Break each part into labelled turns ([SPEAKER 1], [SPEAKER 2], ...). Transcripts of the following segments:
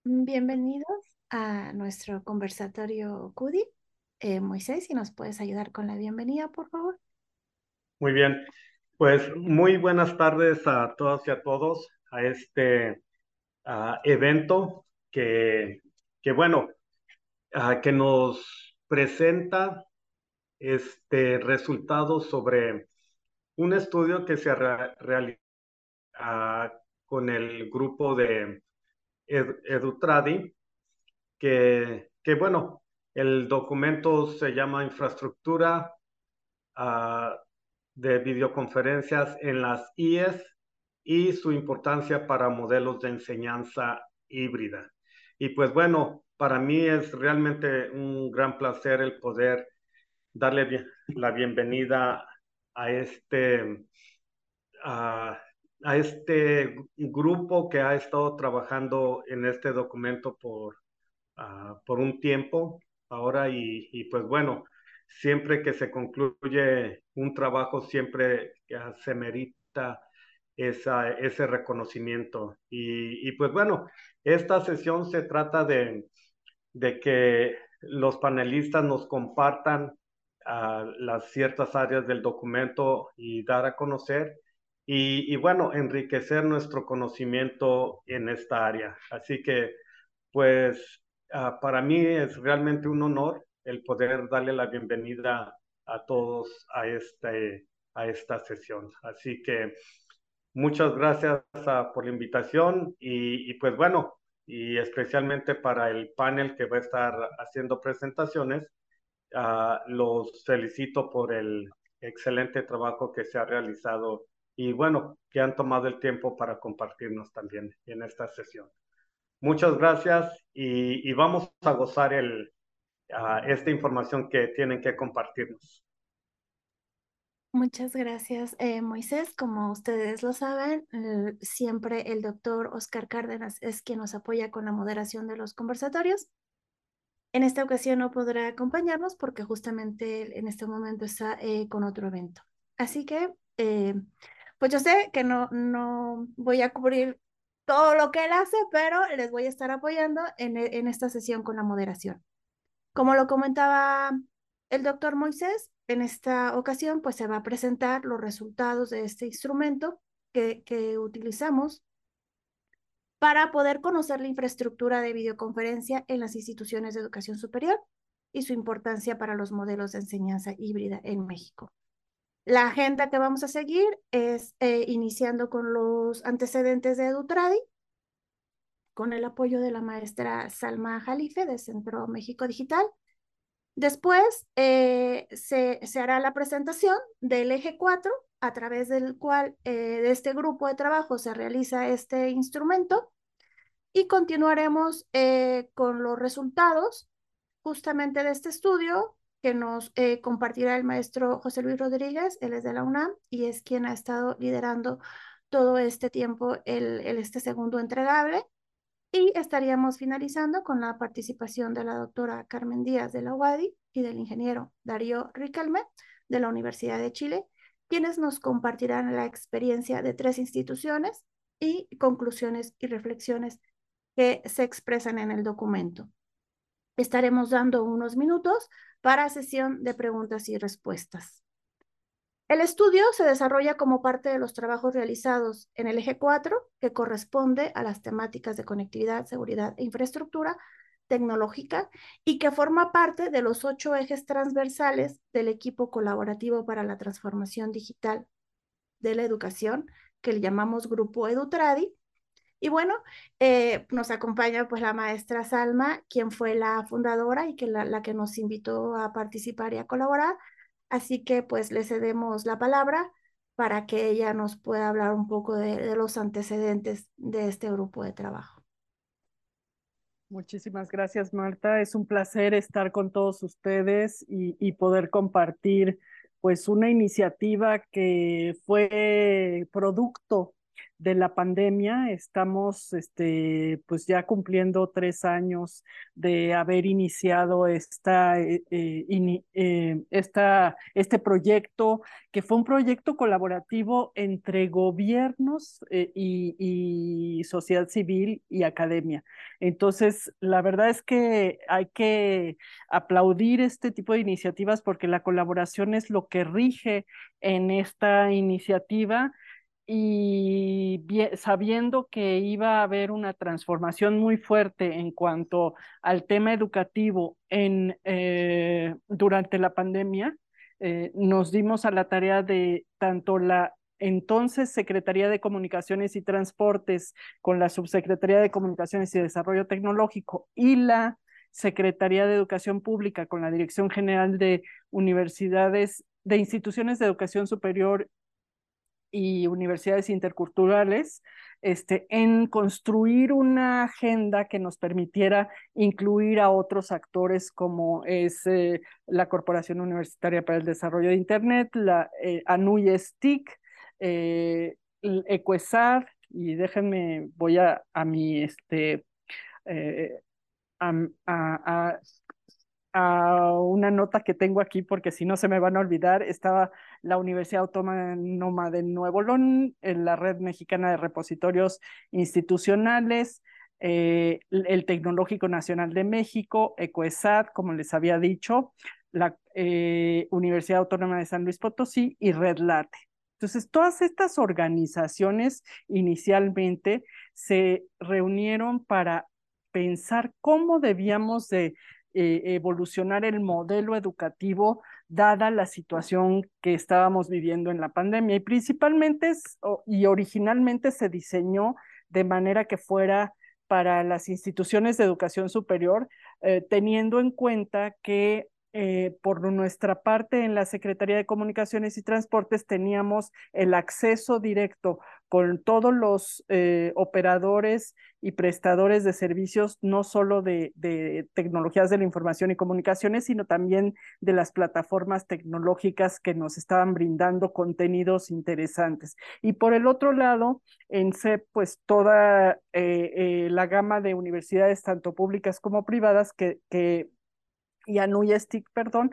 [SPEAKER 1] Bienvenidos a nuestro conversatorio CUDI. Moisés, si nos puedes ayudar con la bienvenida, por favor.
[SPEAKER 2] Muy bien, pues muy buenas tardes a todas y a todos a este evento que bueno, que nos presenta resultados sobre un estudio que se realizó con el grupo de Edutradi, que bueno, el documento se llama Infraestructura ah, de videoconferencias en las IES y su importancia para modelos de enseñanza híbrida. Y pues bueno, para mí es realmente un gran placer el poder darle la bienvenida a a, a este grupo que ha estado trabajando en este documento por un tiempo ahora y pues bueno, siempre que se concluye un trabajo, siempre se merita ese reconocimiento. Y pues bueno, esta sesión se trata de que los panelistas nos compartan las ciertas áreas del documento y dar a conocer y bueno, enriquecer nuestro conocimiento en esta área. Así que pues para mí es realmente un honor el poder darle la bienvenida a todos a esta sesión. Así que muchas gracias por la invitación y pues bueno, y especialmente para el panel que va a estar haciendo presentaciones, los felicito por el excelente trabajo que se ha realizado y bueno, que han tomado el tiempo para compartirnos también en esta sesión. Muchas gracias y vamos a gozar esta información que tienen que compartirnos.
[SPEAKER 1] Muchas gracias, Moisés. Como ustedes lo saben, siempre el doctor Oscar Cárdenas es quien nos apoya con la moderación de los conversatorios. En esta ocasión no podrá acompañarnos porque justamente él en este momento está con otro evento. Así que, pues yo sé que no voy a cubrir todo lo que él hace, pero les voy a estar apoyando en esta sesión con la moderación. Como lo comentaba el doctor Moisés, en esta ocasión pues se va a presentar los resultados de este instrumento que utilizamos para poder conocer la infraestructura de videoconferencia en las instituciones de educación superior y su importancia para los modelos de enseñanza híbrida en México. La agenda que vamos a seguir es iniciando con los antecedentes de Edutradi, con el apoyo de la maestra Salma Jalife de Centro México Digital. Después se hará la presentación del eje 4, a través del cual de este grupo de trabajo se realiza este instrumento, y continuaremos con los resultados justamente de este estudio que nos compartirá el maestro José Luis Rodríguez. Él es de la UNAM y es quien ha estado liderando todo este tiempo este segundo entregable. Y estaríamos finalizando con la participación de la doctora Carmen Díaz de la UADY y del ingeniero Darío Riquelme de la Universidad de Chile, quienes nos compartirán la experiencia de 3 instituciones y conclusiones y reflexiones que se expresan en el documento. Estaremos dando unos minutos para sesión de preguntas y respuestas. El estudio se desarrolla como parte de los trabajos realizados en el eje 4, que corresponde a las temáticas de conectividad, seguridad e infraestructura tecnológica, y que forma parte de los 8 ejes transversales del equipo colaborativo para la transformación digital de la educación, que le llamamos Grupo Edutradi. Y bueno, nos acompaña pues la maestra Salma, quien fue la fundadora y que la que nos invitó a participar y a colaborar. Así que pues le cedemos la palabra para que ella nos pueda hablar un poco de los antecedentes de este grupo de trabajo.
[SPEAKER 3] Muchísimas gracias, Marta. Es un placer estar con todos ustedes y poder compartir pues una iniciativa que fue producto de la pandemia. Estamos pues ya cumpliendo 3 años de haber iniciado este proyecto, que fue un proyecto colaborativo entre gobiernos y sociedad civil y academia. Entonces, la verdad es que hay que aplaudir este tipo de iniciativas porque la colaboración es lo que rige en esta iniciativa y sabiendo que iba a haber una transformación muy fuerte en cuanto al tema educativo durante la pandemia, nos dimos a la tarea de tanto la entonces Secretaría de Comunicaciones y Transportes con la Subsecretaría de Comunicaciones y Desarrollo Tecnológico y la Secretaría de Educación Pública con la Dirección General de Universidades, de Instituciones de Educación Superior y universidades interculturales, en construir una agenda que nos permitiera incluir a otros actores como es la Corporación Universitaria para el Desarrollo de Internet, la ANUYES TIC, ECUESAD, y déjenme, voy a mi, eh, a una nota que tengo aquí porque si no se me van a olvidar. Estaba la Universidad Autónoma de Nuevo León, en la Red Mexicana de Repositorios Institucionales, el Tecnológico Nacional de México, ECOESAT, como les había dicho, la Universidad Autónoma de San Luis Potosí y Red Late. Entonces, todas estas organizaciones inicialmente se reunieron para pensar cómo debíamos de evolucionar el modelo educativo dada la situación que estábamos viviendo en la pandemia. Y principalmente y originalmente se diseñó de manera que fuera para las instituciones de educación superior, teniendo en cuenta que por nuestra parte en la Secretaría de Comunicaciones y Transportes teníamos el acceso directo con todos los operadores y prestadores de servicios, no solo de tecnologías de la información y comunicaciones, sino también de las plataformas tecnológicas que nos estaban brindando contenidos interesantes. Y por el otro lado, en CEP, pues toda la gama de universidades, tanto públicas como privadas, y ANUYES-TIC, perdón,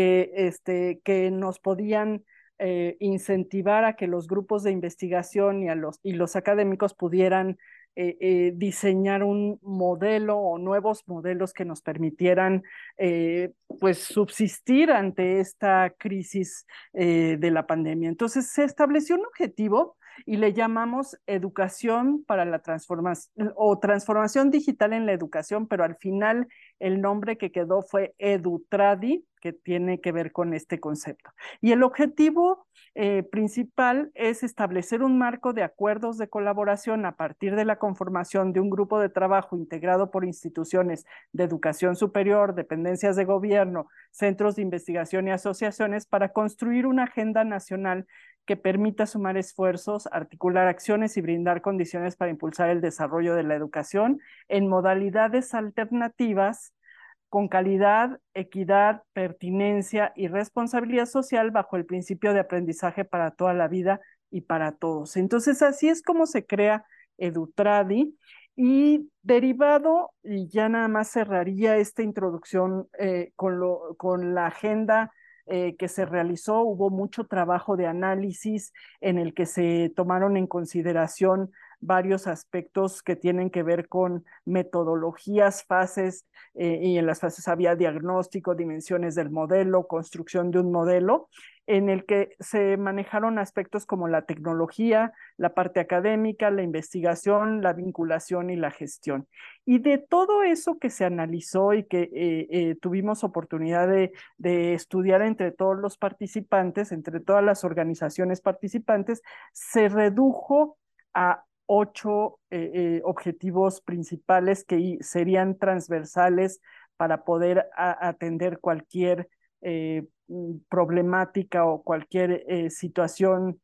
[SPEAKER 3] que nos podían incentivar a que los grupos de investigación y los académicos pudieran diseñar un modelo o nuevos modelos que nos permitieran pues subsistir ante esta crisis de la pandemia. Entonces se estableció un objetivo y le llamamos educación para la transformación o transformación digital en la educación, pero al final el nombre que quedó fue EduTradi, que tiene que ver con este concepto. Y el objetivo principal es establecer un marco de acuerdos de colaboración a partir de la conformación de un grupo de trabajo integrado por instituciones de educación superior, dependencias de gobierno, centros de investigación y asociaciones para construir una agenda nacional que permita sumar esfuerzos, articular acciones y brindar condiciones para impulsar el desarrollo de la educación en modalidades alternativas con calidad, equidad, pertinencia y responsabilidad social bajo el principio de aprendizaje para toda la vida y para todos. Entonces, así es como se crea EduTradi y derivado, y ya nada más cerraría esta introducción con la agenda que se realizó. Hubo mucho trabajo de análisis en el que se tomaron en consideración varios aspectos que tienen que ver con metodologías, fases, y en las fases había diagnóstico, dimensiones del modelo, construcción de un modelo, en el que se manejaron aspectos como la tecnología, la parte académica, la investigación, la vinculación y la gestión. Y de todo eso que se analizó y que tuvimos oportunidad de estudiar entre todos los participantes, entre todas las organizaciones participantes, se redujo a 8 objetivos principales que serían transversales para poder atender cualquier problemática o cualquier situación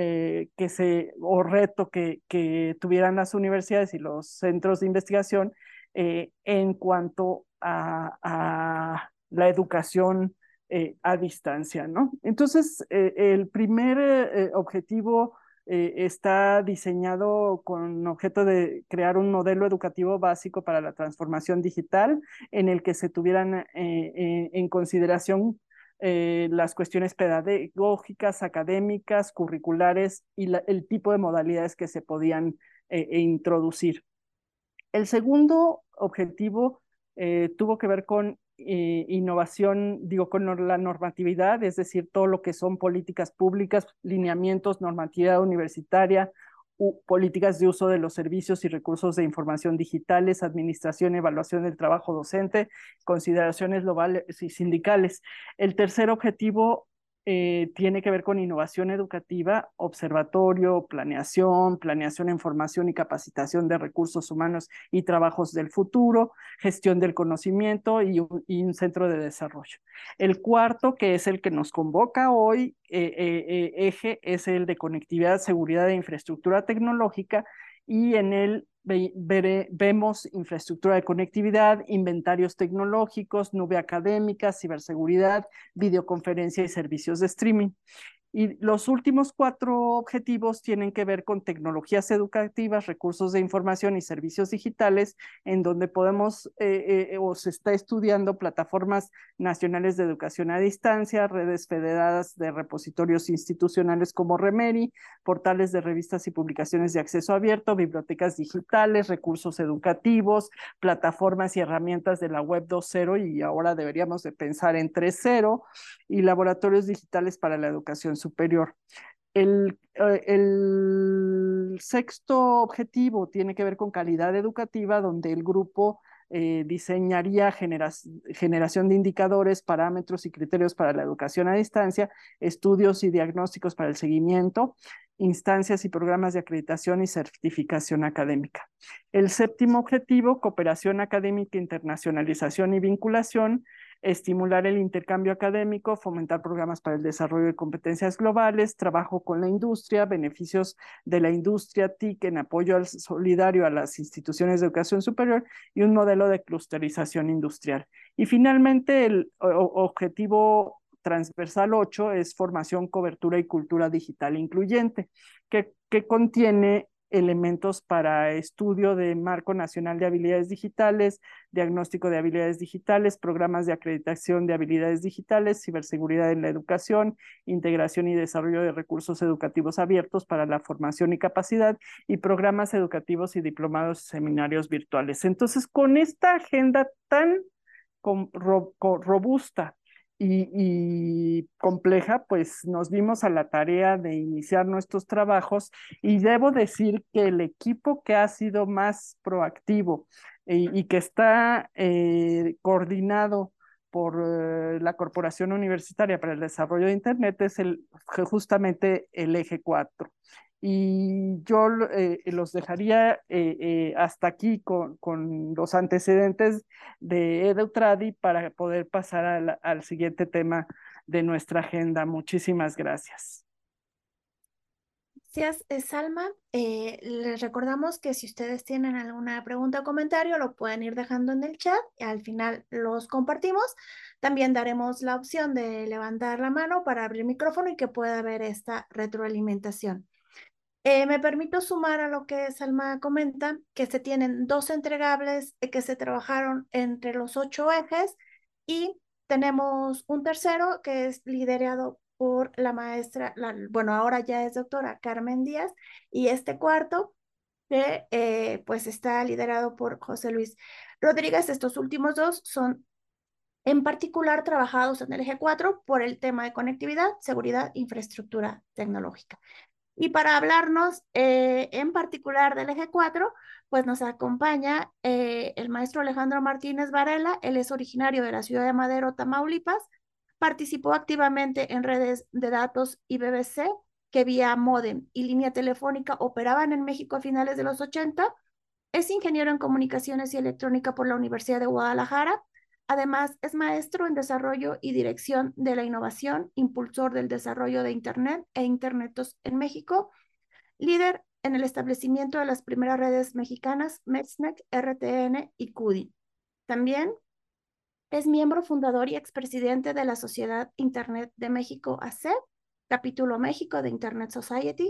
[SPEAKER 3] o reto que tuvieran las universidades y los centros de investigación en cuanto a la educación a distancia, ¿no? Entonces, el primer objetivo está diseñado con objeto de crear un modelo educativo básico para la transformación digital en el que se tuvieran en consideración las cuestiones pedagógicas, académicas, curriculares y el tipo de modalidades que se podían introducir. El segundo objetivo tuvo que ver con innovación, digo, con la normatividad, es decir, todo lo que son políticas públicas, lineamientos, normatividad universitaria, políticas de uso de los servicios y recursos de información digitales, administración y evaluación del trabajo docente, consideraciones globales y sindicales. El tercer objetivo tiene que ver con innovación educativa, observatorio, planeación en formación y capacitación de recursos humanos y trabajos del futuro, gestión del conocimiento y un centro de desarrollo. El cuarto, que es el que nos convoca hoy, eje, es el de conectividad, seguridad e infraestructura tecnológica, y en él vemos infraestructura de conectividad, inventarios tecnológicos, nube académica, ciberseguridad, videoconferencia y servicios de streaming. Y los últimos 4 objetivos tienen que ver con tecnologías educativas, recursos de información y servicios digitales, en donde podemos o se está estudiando plataformas nacionales de educación a distancia, redes federadas de repositorios institucionales como Remeri, portales de revistas y publicaciones de acceso abierto, bibliotecas digitales, recursos educativos, plataformas y herramientas de la web 2.0 y ahora deberíamos de pensar en 3.0 y laboratorios digitales para la educación superior. El sexto objetivo tiene que ver con calidad educativa, donde el grupo diseñaría generación de indicadores, parámetros y criterios para la educación a distancia, estudios y diagnósticos para el seguimiento, instancias y programas de acreditación y certificación académica. El séptimo objetivo, cooperación académica, internacionalización y vinculación, estimular el intercambio académico, fomentar programas para el desarrollo de competencias globales, trabajo con la industria, beneficios de la industria TIC en apoyo al solidario a las instituciones de educación superior y un modelo de clusterización industrial. Y finalmente, el objetivo transversal 8 es formación, cobertura y cultura digital incluyente, que contiene elementos para estudio de marco nacional de habilidades digitales, diagnóstico de habilidades digitales, programas de acreditación de habilidades digitales, ciberseguridad en la educación, integración y desarrollo de recursos educativos abiertos para la formación y capacidad, y programas educativos y diplomados y seminarios virtuales. Entonces, con esta agenda tan robusta y compleja, pues nos dimos a la tarea de iniciar nuestros trabajos, y debo decir que el equipo que ha sido más proactivo y que está coordinado por la Corporación Universitaria para el Desarrollo de Internet es justamente el eje 4. Y yo los dejaría hasta aquí con los antecedentes de Edutradi para poder pasar al siguiente tema de nuestra agenda. Muchísimas gracias.
[SPEAKER 1] Gracias, Salma. Les recordamos que si ustedes tienen alguna pregunta o comentario, lo pueden ir dejando en el chat y al final los compartimos. También daremos la opción de levantar la mano para abrir micrófono y que pueda haber esta retroalimentación. Me permito sumar a lo que Salma comenta, que se tienen 2 entregables que se trabajaron entre los 8 ejes y tenemos un tercero que es liderado por la maestra, bueno, ahora ya es doctora Carmen Díaz, y este cuarto que pues está liderado por José Luis Rodríguez. Estos últimos 2 son en particular trabajados en el eje 4 por el tema de conectividad, seguridad, infraestructura tecnológica. Y para hablarnos en particular del eje 4, pues nos acompaña el maestro Alejandro Martínez Varela. Él es originario de la ciudad de Madero, Tamaulipas. Participó activamente en redes de datos y BBC que vía módem y línea telefónica operaban en México a finales de los 80. Es ingeniero en comunicaciones y electrónica por la Universidad de Guadalajara. Además, es maestro en desarrollo y dirección de la innovación, impulsor del desarrollo de Internet e Internetos en México, líder en el establecimiento de las primeras redes mexicanas, MEXNEC, RTN y CUDI. También es miembro fundador y expresidente de la Sociedad Internet de México, ACEP, capítulo México de Internet Society,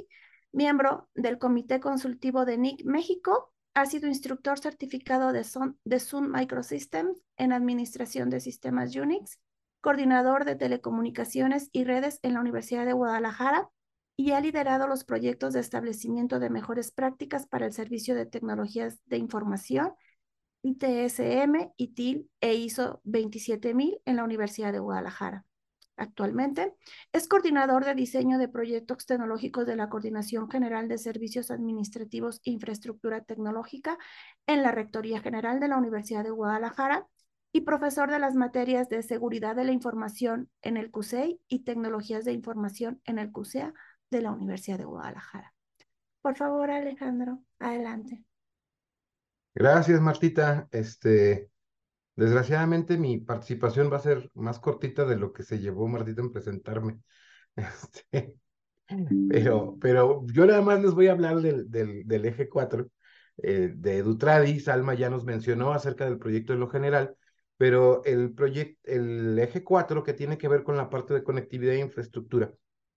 [SPEAKER 1] miembro del Comité Consultivo de NIC México. Ha sido instructor certificado de Sun Microsystems en Administración de Sistemas Unix, coordinador de telecomunicaciones y redes en la Universidad de Guadalajara, y ha liderado los proyectos de establecimiento de mejores prácticas para el Servicio de Tecnologías de Información, ITSM, ITIL e ISO 27000 en la Universidad de Guadalajara. Actualmente es coordinador de diseño de proyectos tecnológicos de la Coordinación General de Servicios Administrativos e Infraestructura Tecnológica en la Rectoría General de la Universidad de Guadalajara y profesor de las materias de Seguridad de la Información en el CUSEI y Tecnologías de Información en el CUSEA de la Universidad de Guadalajara. Por favor, Alejandro, adelante.
[SPEAKER 4] Gracias, Martita. Desgraciadamente mi participación va a ser más cortita de lo que se llevó Martita en presentarme. Este, pero yo nada más les voy a hablar del eje 4 de Edutradi. Salma ya nos mencionó acerca del proyecto en lo general, pero el eje 4 que tiene que ver con la parte de conectividad e infraestructura,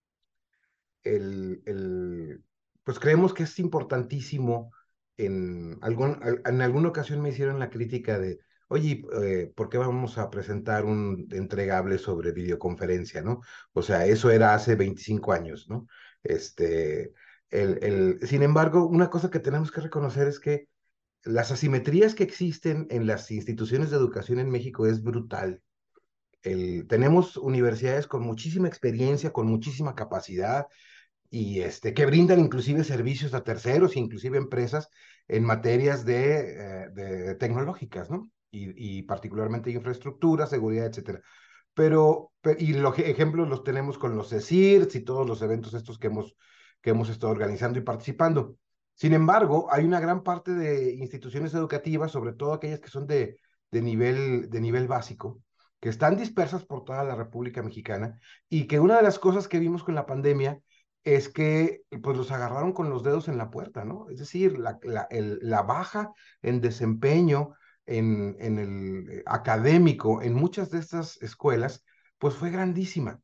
[SPEAKER 4] pues creemos que es importantísimo. En alguna ocasión me hicieron la crítica de, oye, ¿por qué vamos a presentar un entregable sobre videoconferencia, no? O sea, eso era hace 25 años, ¿no? Sin embargo, una cosa que tenemos que reconocer es que las asimetrías que existen en las instituciones de educación en México es brutal. Tenemos universidades con muchísima experiencia, con muchísima capacidad, y que brindan inclusive servicios a terceros, inclusive empresas en materias de tecnológicas, ¿no? Y particularmente infraestructura, seguridad, etcétera. Y los ejemplos los tenemos con los CECIRS y todos los eventos estos que hemos estado organizando y participando. Sin embargo, hay una gran parte de instituciones educativas, sobre todo aquellas que son de nivel básico, que están dispersas por toda la República Mexicana, y que una de las cosas que vimos con la pandemia es que pues los agarraron con los dedos en la puerta, ¿no? Es decir, la baja en desempeño en el académico en muchas de estas escuelas, pues fue grandísima.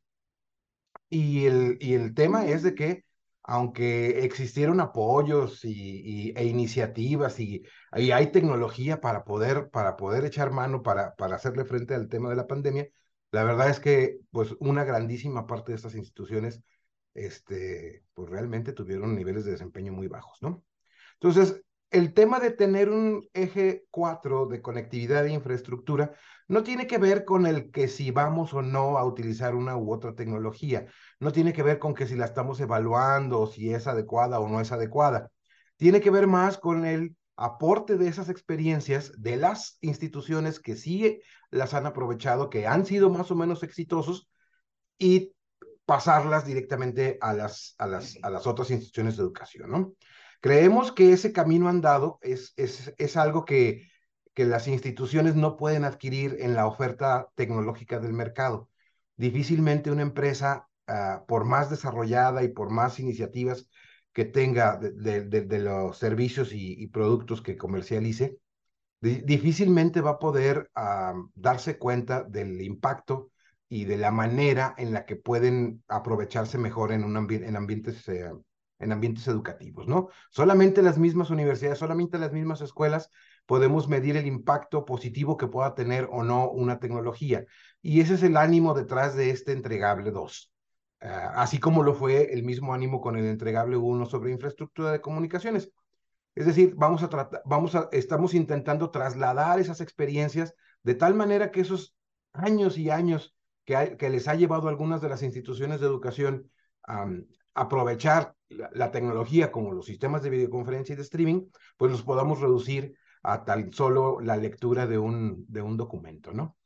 [SPEAKER 4] Y el tema es de que, aunque existieron apoyos e iniciativas y hay tecnología para poder echar mano para hacerle frente al tema de la pandemia, la verdad es que pues una grandísima parte de estas instituciones pues realmente tuvieron niveles de desempeño muy bajos, ¿no? Entonces, el tema de tener un eje 4 de conectividad e infraestructura no tiene que ver con el que si vamos o no a utilizar una u otra tecnología, no tiene que ver con que si la estamos evaluando o si es adecuada o no es adecuada. Tiene que ver más con el aporte de esas experiencias de las instituciones que sí las han aprovechado, que han sido más o menos exitosos, y pasarlas directamente a las otras instituciones de educación, ¿no? Creemos que ese camino andado es algo que las instituciones no pueden adquirir en la oferta tecnológica del mercado. Difícilmente una empresa, por más desarrollada y por más iniciativas que tenga de los servicios y productos que comercialice, difícilmente va a poder darse cuenta del impacto y de la manera en la que pueden aprovecharse mejor en ambientes educativos, ¿no? Solamente las mismas universidades, solamente las mismas escuelas podemos medir el impacto positivo que pueda tener o no una tecnología. Y ese es el ánimo detrás de este entregable 2. Así como lo fue el mismo ánimo con el entregable 1 sobre infraestructura de comunicaciones. Es decir, estamos intentando trasladar esas experiencias de tal manera que esos años y años que les ha llevado a algunas de las instituciones de educación a aprovechar la tecnología como los sistemas de videoconferencia y de streaming, pues los podamos reducir a tan solo la lectura de un documento, ¿no?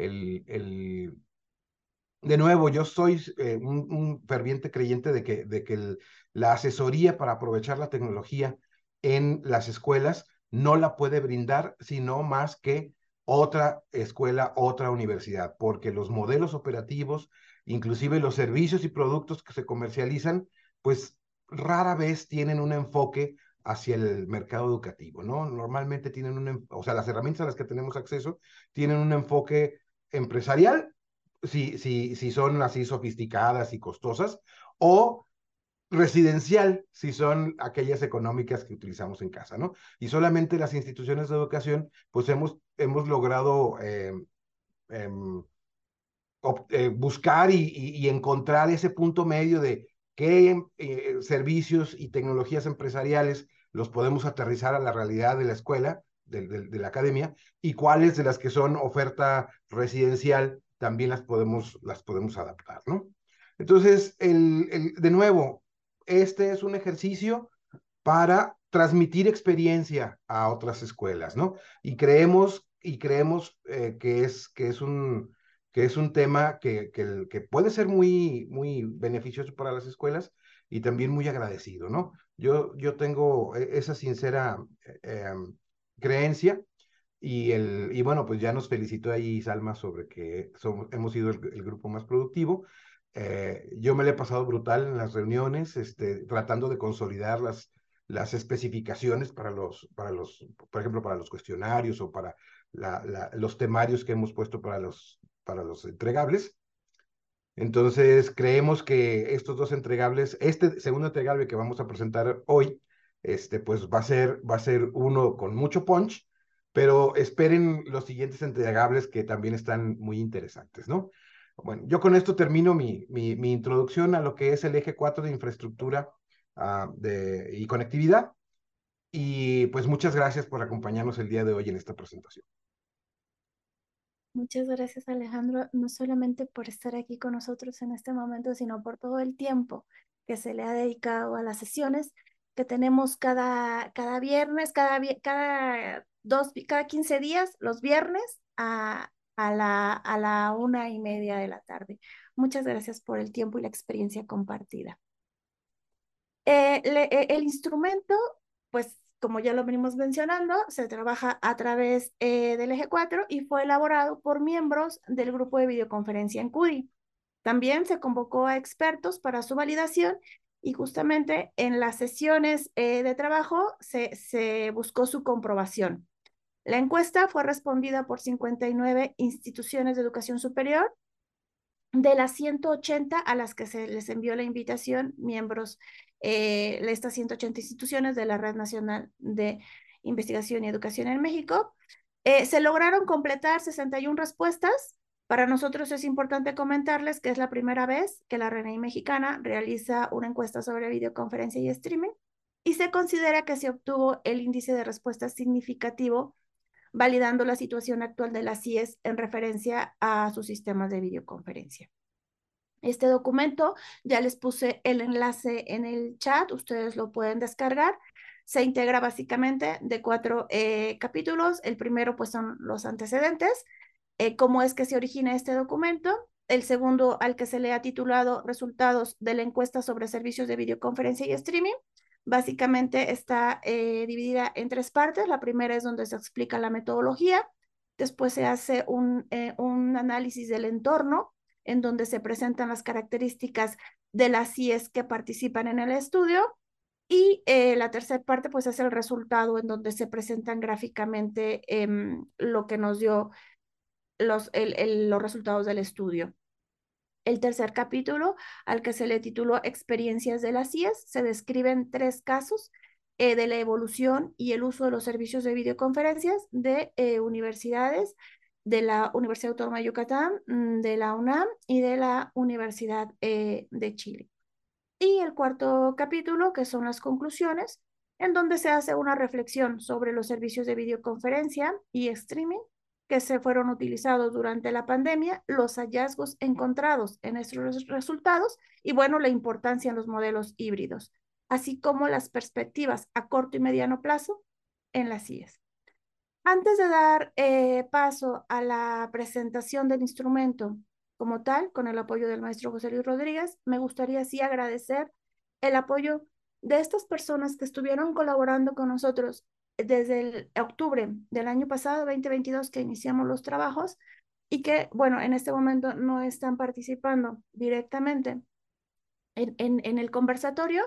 [SPEAKER 4] De nuevo, yo soy un ferviente creyente de que la asesoría para aprovechar la tecnología en las escuelas no la puede brindar sino más que otra escuela, otra universidad, porque los modelos operativos, inclusive los servicios y productos que se comercializan, pues rara vez tienen un enfoque hacia el mercado educativo, ¿no? Normalmente o sea, las herramientas a las que tenemos acceso tienen un enfoque empresarial, si son así sofisticadas y costosas, o residencial si son aquellas económicas que utilizamos en casa, ¿no? Y solamente las instituciones de educación, pues hemos logrado buscar y encontrar ese punto medio de qué servicios y tecnologías empresariales los podemos aterrizar a la realidad de la escuela, de la academia, y cuáles de las que son oferta residencial también las podemos adaptar, ¿no? Entonces, de nuevo, este es un ejercicio para transmitir experiencia a otras escuelas, ¿no? Y creemos que es un tema que puede ser muy, muy beneficioso para las escuelas y también muy agradecido, ¿no? Yo tengo esa sincera creencia y bueno, pues ya nos felicitó ahí Salma sobre que hemos sido el grupo más productivo. Yo me lo he pasado brutal en las reuniones, tratando de consolidar las especificaciones por ejemplo, para los cuestionarios o para los temarios que hemos puesto para los entregables. Entonces, creemos que estos dos entregables, este segundo entregable que vamos a presentar hoy, pues va a ser uno con mucho punch, pero esperen los siguientes entregables que también están muy interesantes, ¿no? Bueno, yo con esto termino mi introducción a lo que es el eje 4 de infraestructura y conectividad. Y pues muchas gracias por acompañarnos el día de hoy en esta presentación.
[SPEAKER 1] Muchas gracias, Alejandro, no solamente por estar aquí con nosotros en este momento, sino por todo el tiempo que se le ha dedicado a las sesiones que tenemos cada viernes, cada 15 días, los viernes, a la 1:30 de la tarde. Muchas gracias por el tiempo y la experiencia compartida. El instrumento, pues como ya lo venimos mencionando, se trabaja a través del eje 4 y fue elaborado por miembros del grupo de videoconferencia en CUDI. También se convocó a expertos para su validación y justamente en las sesiones de trabajo se buscó su comprobación. La encuesta fue respondida por 59 instituciones de educación superior. De las 180 a las que se les envió la invitación, miembros de estas 180 instituciones de la Red Nacional de Investigación y Educación en México, se lograron completar 61 respuestas. Para nosotros es importante comentarles que es la primera vez que la RNI mexicana realiza una encuesta sobre videoconferencia y streaming y se considera que se obtuvo el índice de respuesta significativo validando la situación actual de las CIES en referencia a sus sistemas de videoconferencia. Este documento, ya les puse el enlace en el chat, ustedes lo pueden descargar. Se integra básicamente de 4 capítulos. El primero, pues, son los antecedentes, cómo es que se origina este documento. El segundo, al que se le ha titulado Resultados de la encuesta sobre servicios de videoconferencia y streaming. Básicamente está dividida en 3 partes. La primera es donde se explica la metodología. Después se hace un análisis del entorno, en donde se presentan las características de las CIES que participan en el estudio. Y la tercera parte, pues, es el resultado, en donde se presentan gráficamente lo que nos dio los resultados del estudio. El tercer capítulo, al que se le tituló Experiencias de las CIES, se describen 3 casos de la evolución y el uso de los servicios de videoconferencias de universidades, de la Universidad Autónoma de Yucatán, de la UNAM y de la Universidad de Chile. Y el cuarto capítulo, que son las conclusiones, en donde se hace una reflexión sobre los servicios de videoconferencia y streaming que se fueron utilizados durante la pandemia, los hallazgos encontrados en estos resultados y, bueno, la importancia en los modelos híbridos, así como las perspectivas a corto y mediano plazo en las CIES. Antes de dar paso a la presentación del instrumento como tal, con el apoyo del maestro José Luis Rodríguez, me gustaría sí agradecer el apoyo de estas personas que estuvieron colaborando con nosotros desde el octubre del año pasado, 2022, que iniciamos los trabajos y que, bueno, en este momento no están participando directamente en el conversatorio.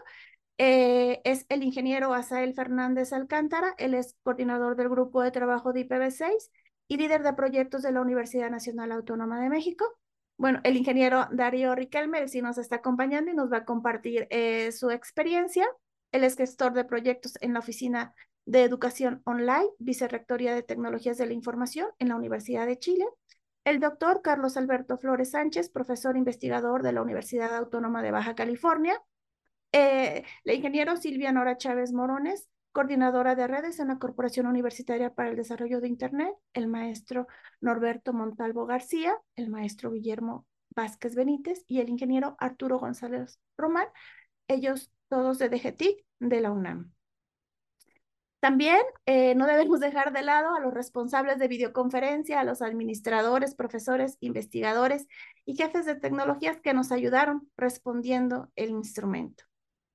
[SPEAKER 1] Es el ingeniero Asael Fernández Alcántara, él es coordinador del grupo de trabajo de IPv6 y líder de proyectos de la Universidad Nacional Autónoma de México. Bueno, el ingeniero Darío Riquelme, él sí nos está acompañando y nos va a compartir su experiencia. Él es gestor de proyectos en la Oficina de Educación Online, Vicerrectoría de Tecnologías de la Información en la Universidad de Chile. El doctor Carlos Alberto Flores Sánchez, profesor investigador de la Universidad Autónoma de Baja California. La ingeniero Silvia Nora Chávez Morones, coordinadora de redes en la Corporación Universitaria para el Desarrollo de Internet, el maestro Norberto Montalvo García, el maestro Guillermo Vázquez Benítez y el ingeniero Arturo González Román, ellos todos de DGTIC de la UNAM. También no debemos dejar de lado a los responsables de videoconferencia, a los administradores, profesores, investigadores y jefes de tecnologías que nos ayudaron respondiendo el instrumento.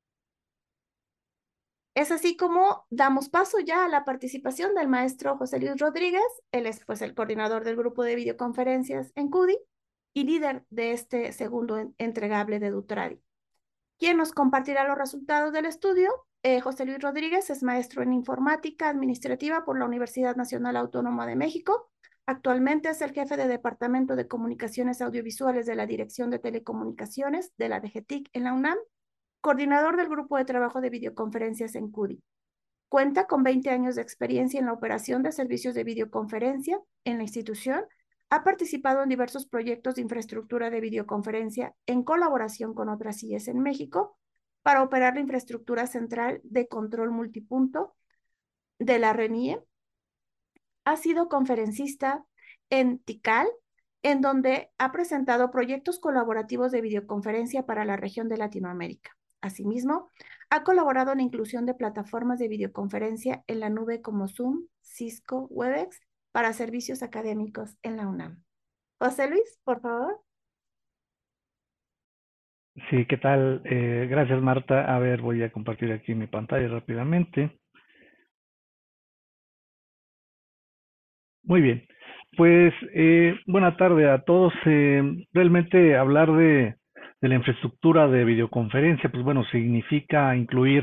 [SPEAKER 1] Es así como damos paso ya a la participación del maestro José Luis Rodríguez. Él es pues el coordinador del grupo de videoconferencias en CUDI y líder de este segundo entregable de Dutradi. Quien nos compartirá los resultados del estudio, José Luis Rodríguez, es maestro en informática administrativa por la Universidad Nacional Autónoma de México. Actualmente es el jefe de Departamento de Comunicaciones Audiovisuales de la Dirección de Telecomunicaciones de la DGTIC en la UNAM, coordinador del grupo de trabajo de videoconferencias en CUDI. Cuenta con 20 años de experiencia en la operación de servicios de videoconferencia en la institución. Ha participado en diversos proyectos de infraestructura de videoconferencia en colaboración con otras IES en México para operar la infraestructura central de control multipunto de la RENIE. Ha sido conferencista en TICAL, en donde ha presentado proyectos colaborativos de videoconferencia para la región de Latinoamérica. Asimismo, ha colaborado en la inclusión de plataformas de videoconferencia en la nube como Zoom, Cisco, Webex para servicios académicos en la UNAM. José Luis, por favor.
[SPEAKER 5] Sí, ¿qué tal? Gracias, Marta. A ver, voy a compartir aquí mi pantalla rápidamente. Muy bien. Pues buena tarde a todos. Realmente hablar de la infraestructura de videoconferencia, pues bueno, significa incluir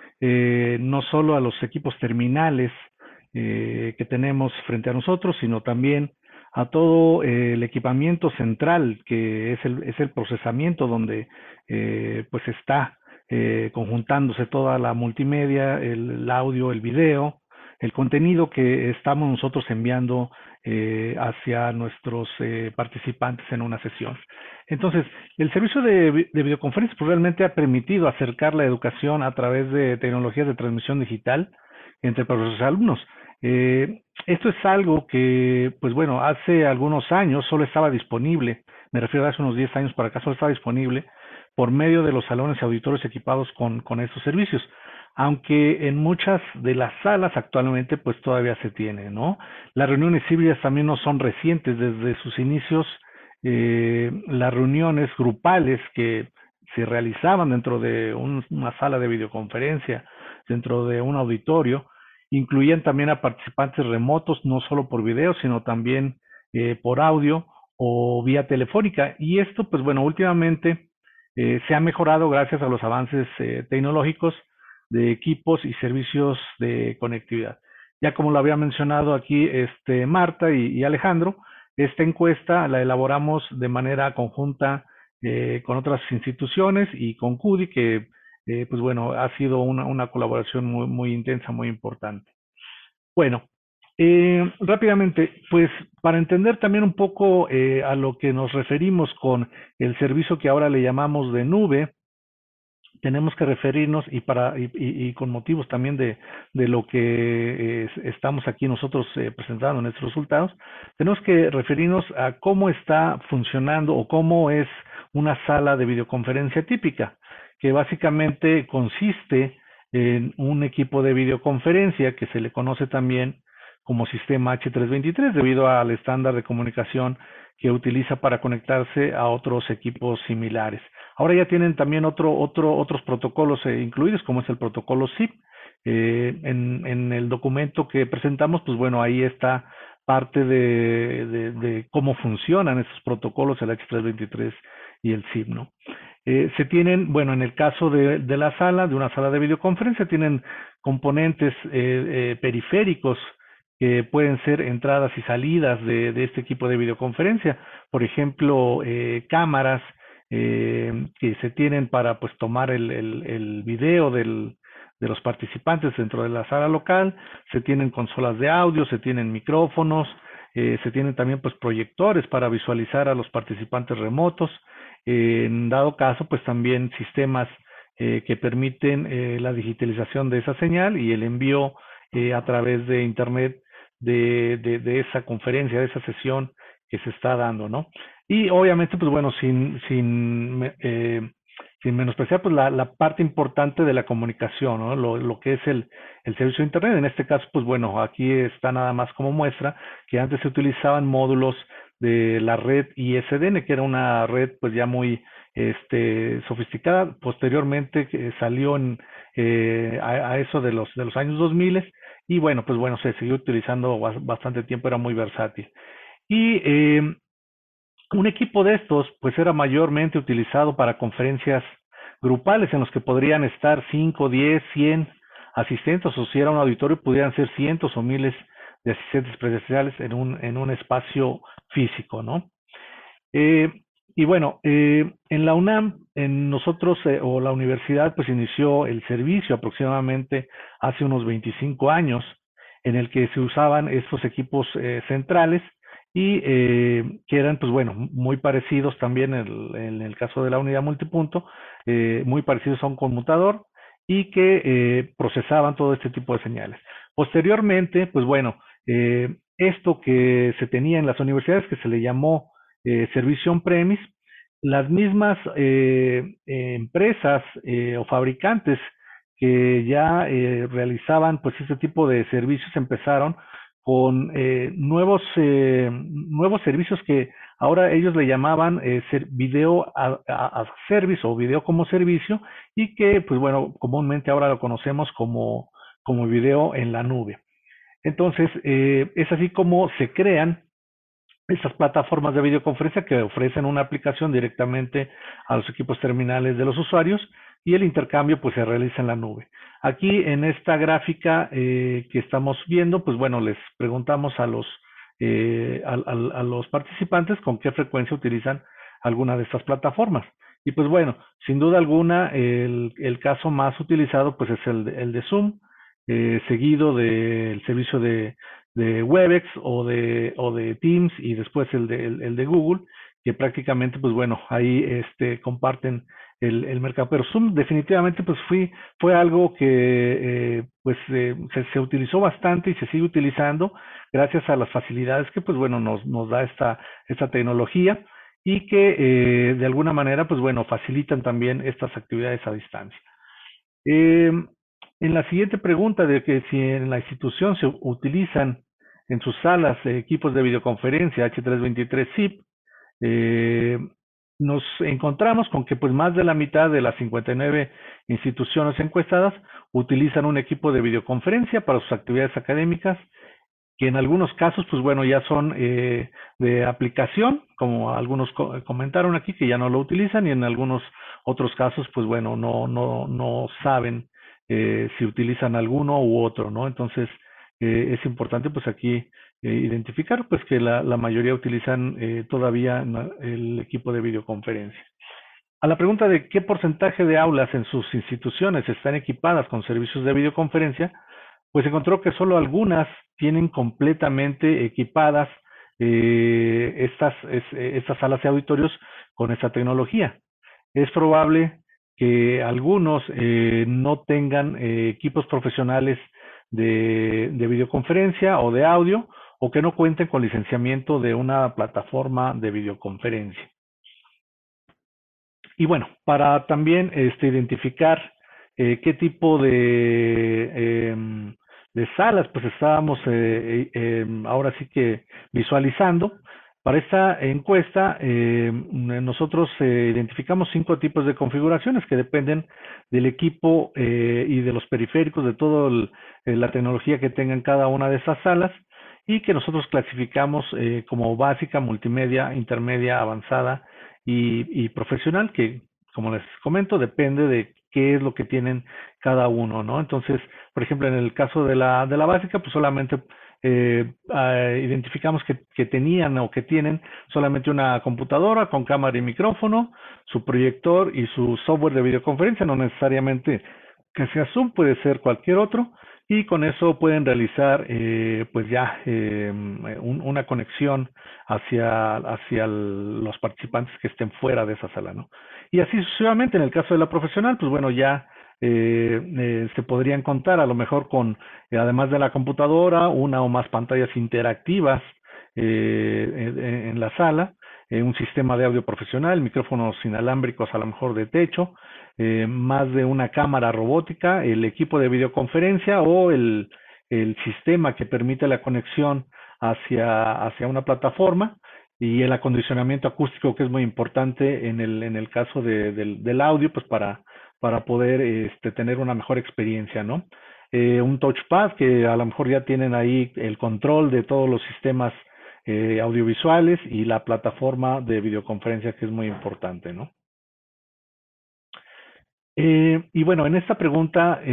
[SPEAKER 5] no solo a los equipos terminales que tenemos frente a nosotros, sino también a todo el equipamiento central, que es el procesamiento donde pues está conjuntándose toda la multimedia, el audio, el video, el contenido que estamos nosotros enviando hacia nuestros participantes en una sesión. Entonces, el servicio de videoconferencia pues, realmente ha permitido acercar la educación a través de tecnologías de transmisión digital entre profesores y alumnos. Esto es algo que, pues bueno, hace algunos años solo estaba disponible, me refiero a hace unos 10 años para acá, solo estaba disponible por medio de los salones y auditorios equipados con estos servicios, aunque en muchas de las salas actualmente pues todavía se tiene, ¿no? Las reuniones híbridas también no son recientes, desde sus inicios las reuniones grupales que se realizaban dentro de una sala de videoconferencia, dentro de un auditorio, incluían también a participantes remotos, no solo por video, sino también por audio o vía telefónica. Y esto, pues bueno, últimamente se ha mejorado gracias a los avances tecnológicos de equipos y servicios de conectividad. Ya como lo había mencionado aquí Marta y Alejandro, esta encuesta la elaboramos de manera conjunta con otras instituciones y con CUDI, que pues bueno, ha sido una colaboración muy intensa, muy importante. Bueno, rápidamente, pues para entender también un poco a lo que nos referimos con el servicio que ahora le llamamos de nube, tenemos que referirnos y con motivos también de lo que estamos aquí nosotros presentando en nuestros resultados, tenemos que referirnos a cómo está funcionando o cómo es una sala de videoconferencia típica, que básicamente consiste en un equipo de videoconferencia que se le conoce también como sistema H323 debido al estándar de comunicación que utiliza para conectarse a otros equipos similares. Ahora ya tienen también otros protocolos incluidos, como es el protocolo SIP. En el documento que presentamos, pues bueno, ahí está parte de cómo funcionan esos protocolos, el H323 y el SIP, ¿no? Se tienen, bueno, en el caso de la sala, de una sala de videoconferencia, tienen componentes periféricos que pueden ser entradas y salidas de este equipo de videoconferencia. Por ejemplo, cámaras que se tienen para pues tomar el video de los participantes dentro de la sala local, se tienen consolas de audio, se tienen micrófonos, se tienen también pues proyectores para visualizar a los participantes remotos. En dado caso, pues también sistemas que permiten la digitalización de esa señal y el envío a través de Internet de esa conferencia, de esa sesión que se está dando, ¿no? Y obviamente, pues bueno, sin menospreciar pues la parte importante de la comunicación, ¿no? Lo que es el servicio de Internet. En este caso, pues bueno, aquí está nada más como muestra que antes se utilizaban módulos de la red ISDN, que era una red pues ya muy sofisticada. Posteriormente salió a eso de los años 2000 y bueno, pues bueno, se siguió utilizando bastante tiempo, era muy versátil. Y un equipo de estos, pues era mayormente utilizado para conferencias grupales en los que podrían estar 5, 10, 100 asistentes, o si era un auditorio, pudieran ser cientos o miles de asistentes presenciales en un espacio físico, ¿no? Eh, y bueno, en la UNAM, en nosotros o la universidad, pues inició el servicio aproximadamente hace unos 25 años, en el que se usaban estos equipos centrales y que eran, pues bueno, muy parecidos también en el caso de la unidad multipunto, muy parecidos a un conmutador y que procesaban todo este tipo de señales. Posteriormente, pues bueno, esto que se tenía en las universidades, que se le llamó servicio on-premise, las mismas empresas o fabricantes que ya realizaban pues este tipo de servicios empezaron con nuevos servicios que ahora ellos le llamaban video a service o video como servicio y que pues bueno, comúnmente ahora lo conocemos como video en la nube. Entonces, es así como se crean estas plataformas de videoconferencia que ofrecen una aplicación directamente a los equipos terminales de los usuarios y el intercambio pues se realiza en la nube. Aquí en esta gráfica que estamos viendo, pues bueno, les preguntamos a los participantes con qué frecuencia utilizan alguna de estas plataformas. Y pues bueno, sin duda alguna, el caso más utilizado pues es el de Zoom, seguido del servicio de Webex o de Teams y después el de Google, que prácticamente, pues bueno, ahí comparten el mercado. Pero Zoom definitivamente pues fue algo que se utilizó bastante y se sigue utilizando gracias a las facilidades que pues bueno nos da esta tecnología y que de alguna manera pues bueno facilitan también estas actividades a distancia. En la siguiente pregunta de que si en la institución se utilizan en sus salas equipos de videoconferencia H323 SIP, nos encontramos con que pues más de la mitad de las 59 instituciones encuestadas utilizan un equipo de videoconferencia para sus actividades académicas, que en algunos casos pues bueno ya son de aplicación, como algunos comentaron aquí que ya no lo utilizan, y en algunos otros casos pues bueno no saben si utilizan alguno u otro, ¿no? Entonces es importante pues aquí identificar pues que la mayoría utilizan todavía el equipo de videoconferencia. A la pregunta de qué porcentaje de aulas en sus instituciones están equipadas con servicios de videoconferencia, pues encontró que solo algunas tienen completamente equipadas estas salas de auditorios con esta tecnología. Es probable que algunos no tengan equipos profesionales de videoconferencia o de audio, o que no cuenten con licenciamiento de una plataforma de videoconferencia. Y bueno, para también identificar qué tipo de salas pues estábamos ahora sí que visualizando. Para esta encuesta, nosotros identificamos 5 tipos de configuraciones que dependen del equipo y de los periféricos, de toda la tecnología que tengan cada una de esas salas, y que nosotros clasificamos como básica, multimedia, intermedia, avanzada y profesional, que como les comento, depende de qué es lo que tienen cada uno, ¿no? Entonces, por ejemplo, en el caso de la básica, pues solamente identificamos que tenían o que tienen solamente una computadora con cámara y micrófono, su proyector y su software de videoconferencia, no necesariamente que sea Zoom, puede ser cualquier otro, y con eso pueden realizar pues ya una conexión hacia los participantes que estén fuera de esa sala, ¿no? Y así sucesivamente, en el caso de la profesional, pues bueno, ya se podrían contar a lo mejor con, además de la computadora, una o más pantallas interactivas en la sala, un sistema de audio profesional, micrófonos inalámbricos a lo mejor de techo, más de una cámara robótica, el equipo de videoconferencia o el sistema que permite la conexión hacia una plataforma y el acondicionamiento acústico que es muy importante en el caso del audio, pues para poder tener una mejor experiencia, ¿no? Un touchpad que a lo mejor ya tienen ahí el control de todos los sistemas audiovisuales y la plataforma de videoconferencia que es muy importante, ¿no? Y bueno, en esta pregunta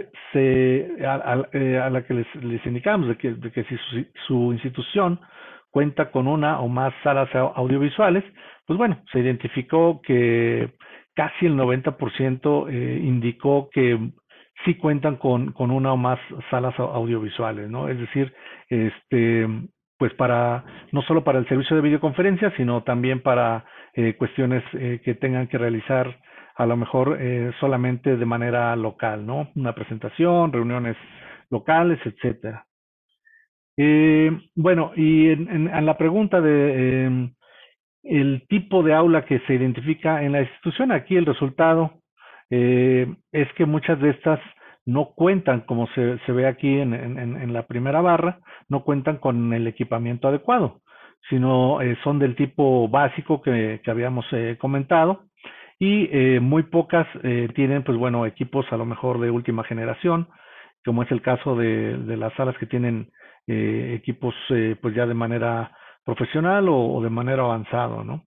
[SPEAKER 5] a la que les indicamos de que si su institución cuenta con una o más salas audiovisuales, pues bueno, se identificó que casi el 90% indicó que sí cuentan con una o más salas audiovisuales, ¿no? Es decir, este, pues no solo para el servicio de videoconferencia, sino también para cuestiones que tengan que realizar a lo mejor solamente de manera local, ¿no? Una presentación, reuniones locales, etcétera. Bueno, y en la pregunta de el tipo de aula que se identifica en la institución, aquí el resultado es que muchas de estas no cuentan, como se ve aquí en la primera barra, no cuentan con el equipamiento adecuado, sino son del tipo básico que habíamos comentado, y muy pocas tienen, pues bueno, equipos a lo mejor de última generación, como es el caso de las salas que tienen equipos pues ya de manera profesional o de manera avanzada, ¿no?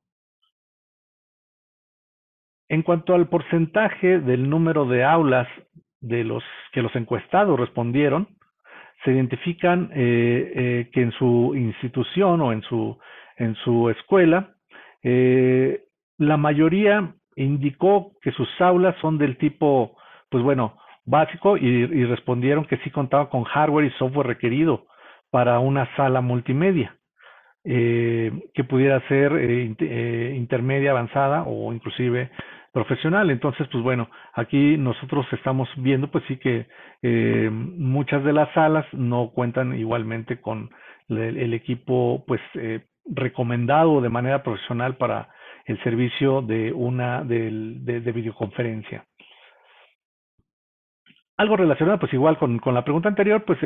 [SPEAKER 5] En cuanto al porcentaje del número de aulas de los que los encuestados respondieron, se identifican que en su institución o en su escuela, la mayoría indicó que sus aulas son del tipo, pues bueno, básico y respondieron que sí contaban con hardware y software requerido para una sala multimedia. Que pudiera ser intermedia, avanzada o inclusive profesional. Entonces, pues bueno, aquí nosotros estamos viendo, pues sí que muchas de las salas no cuentan igualmente con el equipo, pues recomendado de manera profesional para el servicio de videoconferencia. Algo relacionado, pues igual con la pregunta anterior, pues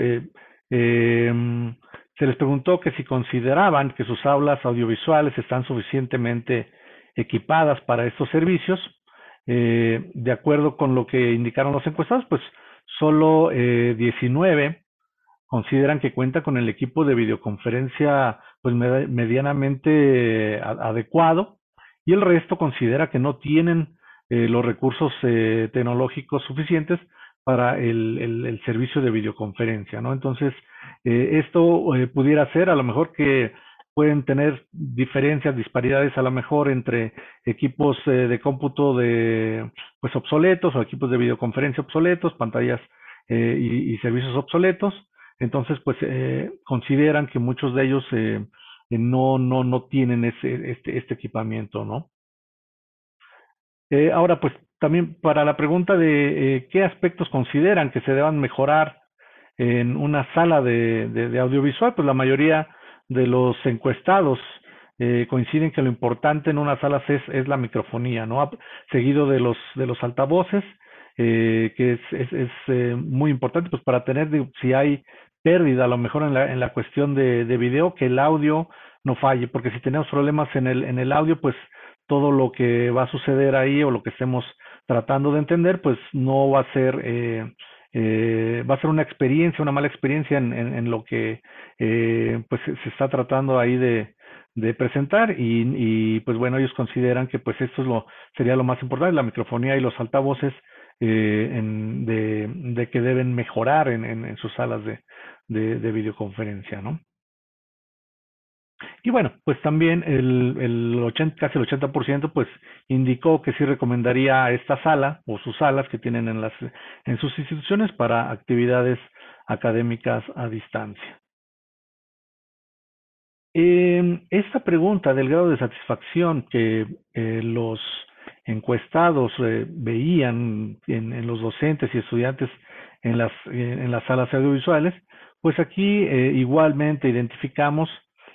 [SPEAKER 5] se les preguntó que si consideraban que sus aulas audiovisuales están suficientemente equipadas para estos servicios. De acuerdo con lo que indicaron los encuestados, pues solo 19 consideran que cuenta con el equipo de videoconferencia pues medianamente adecuado, y el resto considera que no tienen los recursos tecnológicos suficientes para el servicio de videoconferencia, ¿no? Entonces, esto pudiera ser a lo mejor que pueden tener diferencias, disparidades a lo mejor entre equipos de cómputo pues obsoletos o equipos de videoconferencia obsoletos, pantallas y servicios obsoletos. Entonces, pues consideran que muchos de ellos no tienen este equipamiento, ¿no? Ahora, pues también para la pregunta de qué aspectos consideran que se deban mejorar en una sala de audiovisual, pues la mayoría de los encuestados coinciden que lo importante en una sala es la microfonía, ¿no? Seguido de los altavoces, que es muy importante, pues para tener, si hay pérdida a lo mejor en la cuestión de video, que el audio no falle, porque si tenemos problemas en el audio, pues todo lo que va a suceder ahí o lo que estemos tratando de entender, pues no va a ser, va a ser una experiencia, una mala experiencia en lo que pues se está tratando ahí de presentar, y pues bueno, ellos consideran que pues esto sería lo más importante, la microfonía y los altavoces de que deben mejorar en sus salas de videoconferencia, ¿no? Y bueno, pues también casi el 80% pues indicó que sí recomendaría esta sala o sus salas que tienen en sus instituciones para actividades académicas a distancia. Esta pregunta del grado de satisfacción que los encuestados veían en los docentes y estudiantes en las salas audiovisuales, pues aquí igualmente identificamos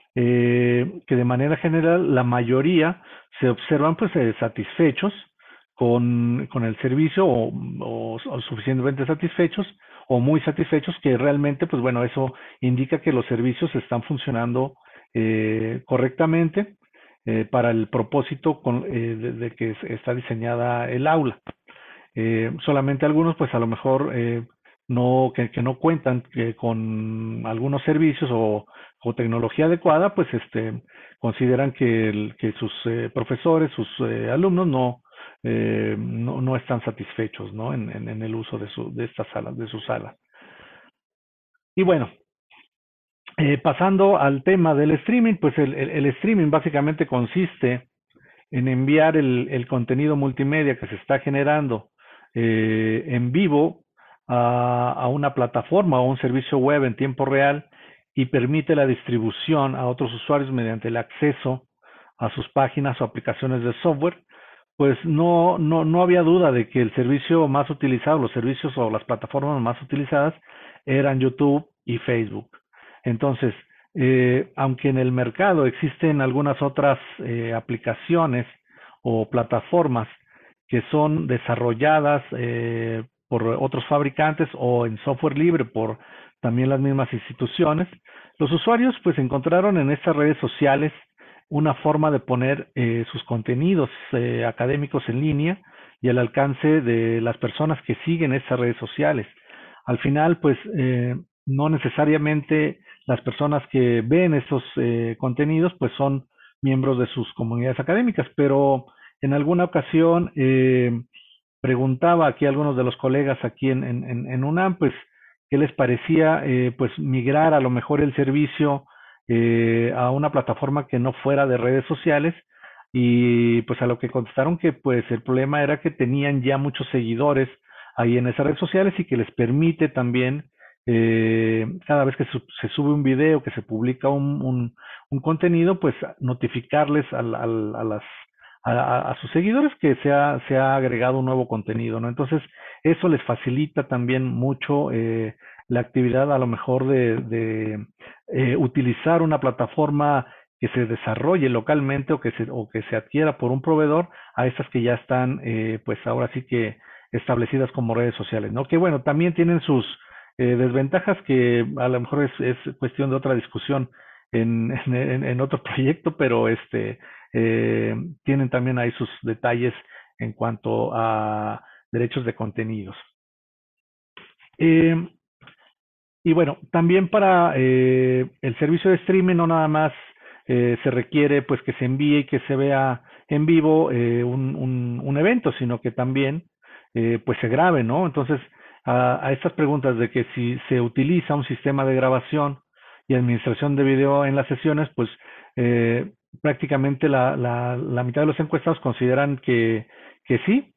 [SPEAKER 5] que de manera general la mayoría se observan pues satisfechos con el servicio o suficientemente satisfechos o muy satisfechos, que realmente pues bueno, eso indica que los servicios están funcionando correctamente para el propósito de que está diseñada el aula. Solamente algunos, pues a lo mejor que no cuentan con algunos servicios o tecnología adecuada, pues consideran que sus profesores, sus alumnos no están satisfechos, ¿no? en el uso de estas salas, de sus salas. Y bueno, pasando al tema del streaming, pues el streaming básicamente consiste en enviar el contenido multimedia que se está generando en vivo a una plataforma o un servicio web en tiempo real y permite la distribución a otros usuarios mediante el acceso a sus páginas o aplicaciones de software. Pues no había duda de que el servicio más utilizado, los servicios o las plataformas más utilizadas eran YouTube y Facebook. Entonces, aunque en el mercado existen algunas otras aplicaciones o plataformas que son desarrolladas por otros fabricantes o en software libre por también las mismas instituciones, los usuarios pues encontraron en estas redes sociales una forma de poner sus contenidos académicos en línea y al alcance de las personas que siguen estas redes sociales. Al final, pues no necesariamente las personas que ven estos contenidos pues son miembros de sus comunidades académicas, pero en alguna ocasión preguntaba aquí a algunos de los colegas aquí en UNAM, pues, qué les parecía pues migrar a lo mejor el servicio a una plataforma que no fuera de redes sociales, y pues a lo que contestaron que pues el problema era que tenían ya muchos seguidores ahí en esas redes sociales y que les permite también cada vez que se sube un video, que se publica un contenido, pues notificarles a sus seguidores que se ha agregado un nuevo contenido, ¿no? Entonces, eso les facilita también mucho la actividad a lo mejor de utilizar una plataforma que se desarrolle localmente o que se adquiera por un proveedor a estas que ya están, pues ahora sí que establecidas como redes sociales, ¿no? Que bueno, también tienen sus desventajas que a lo mejor es cuestión de otra discusión en otro proyecto, pero tienen también ahí sus detalles en cuanto a derechos de contenidos. Y bueno, también para el servicio de streaming no nada más se requiere pues que se envíe y que se vea en vivo un evento, sino que también pues se grabe, ¿no? Entonces, a estas preguntas de que si se utiliza un sistema de grabación y administración de video en las sesiones, pues prácticamente la mitad de los encuestados consideran que sí,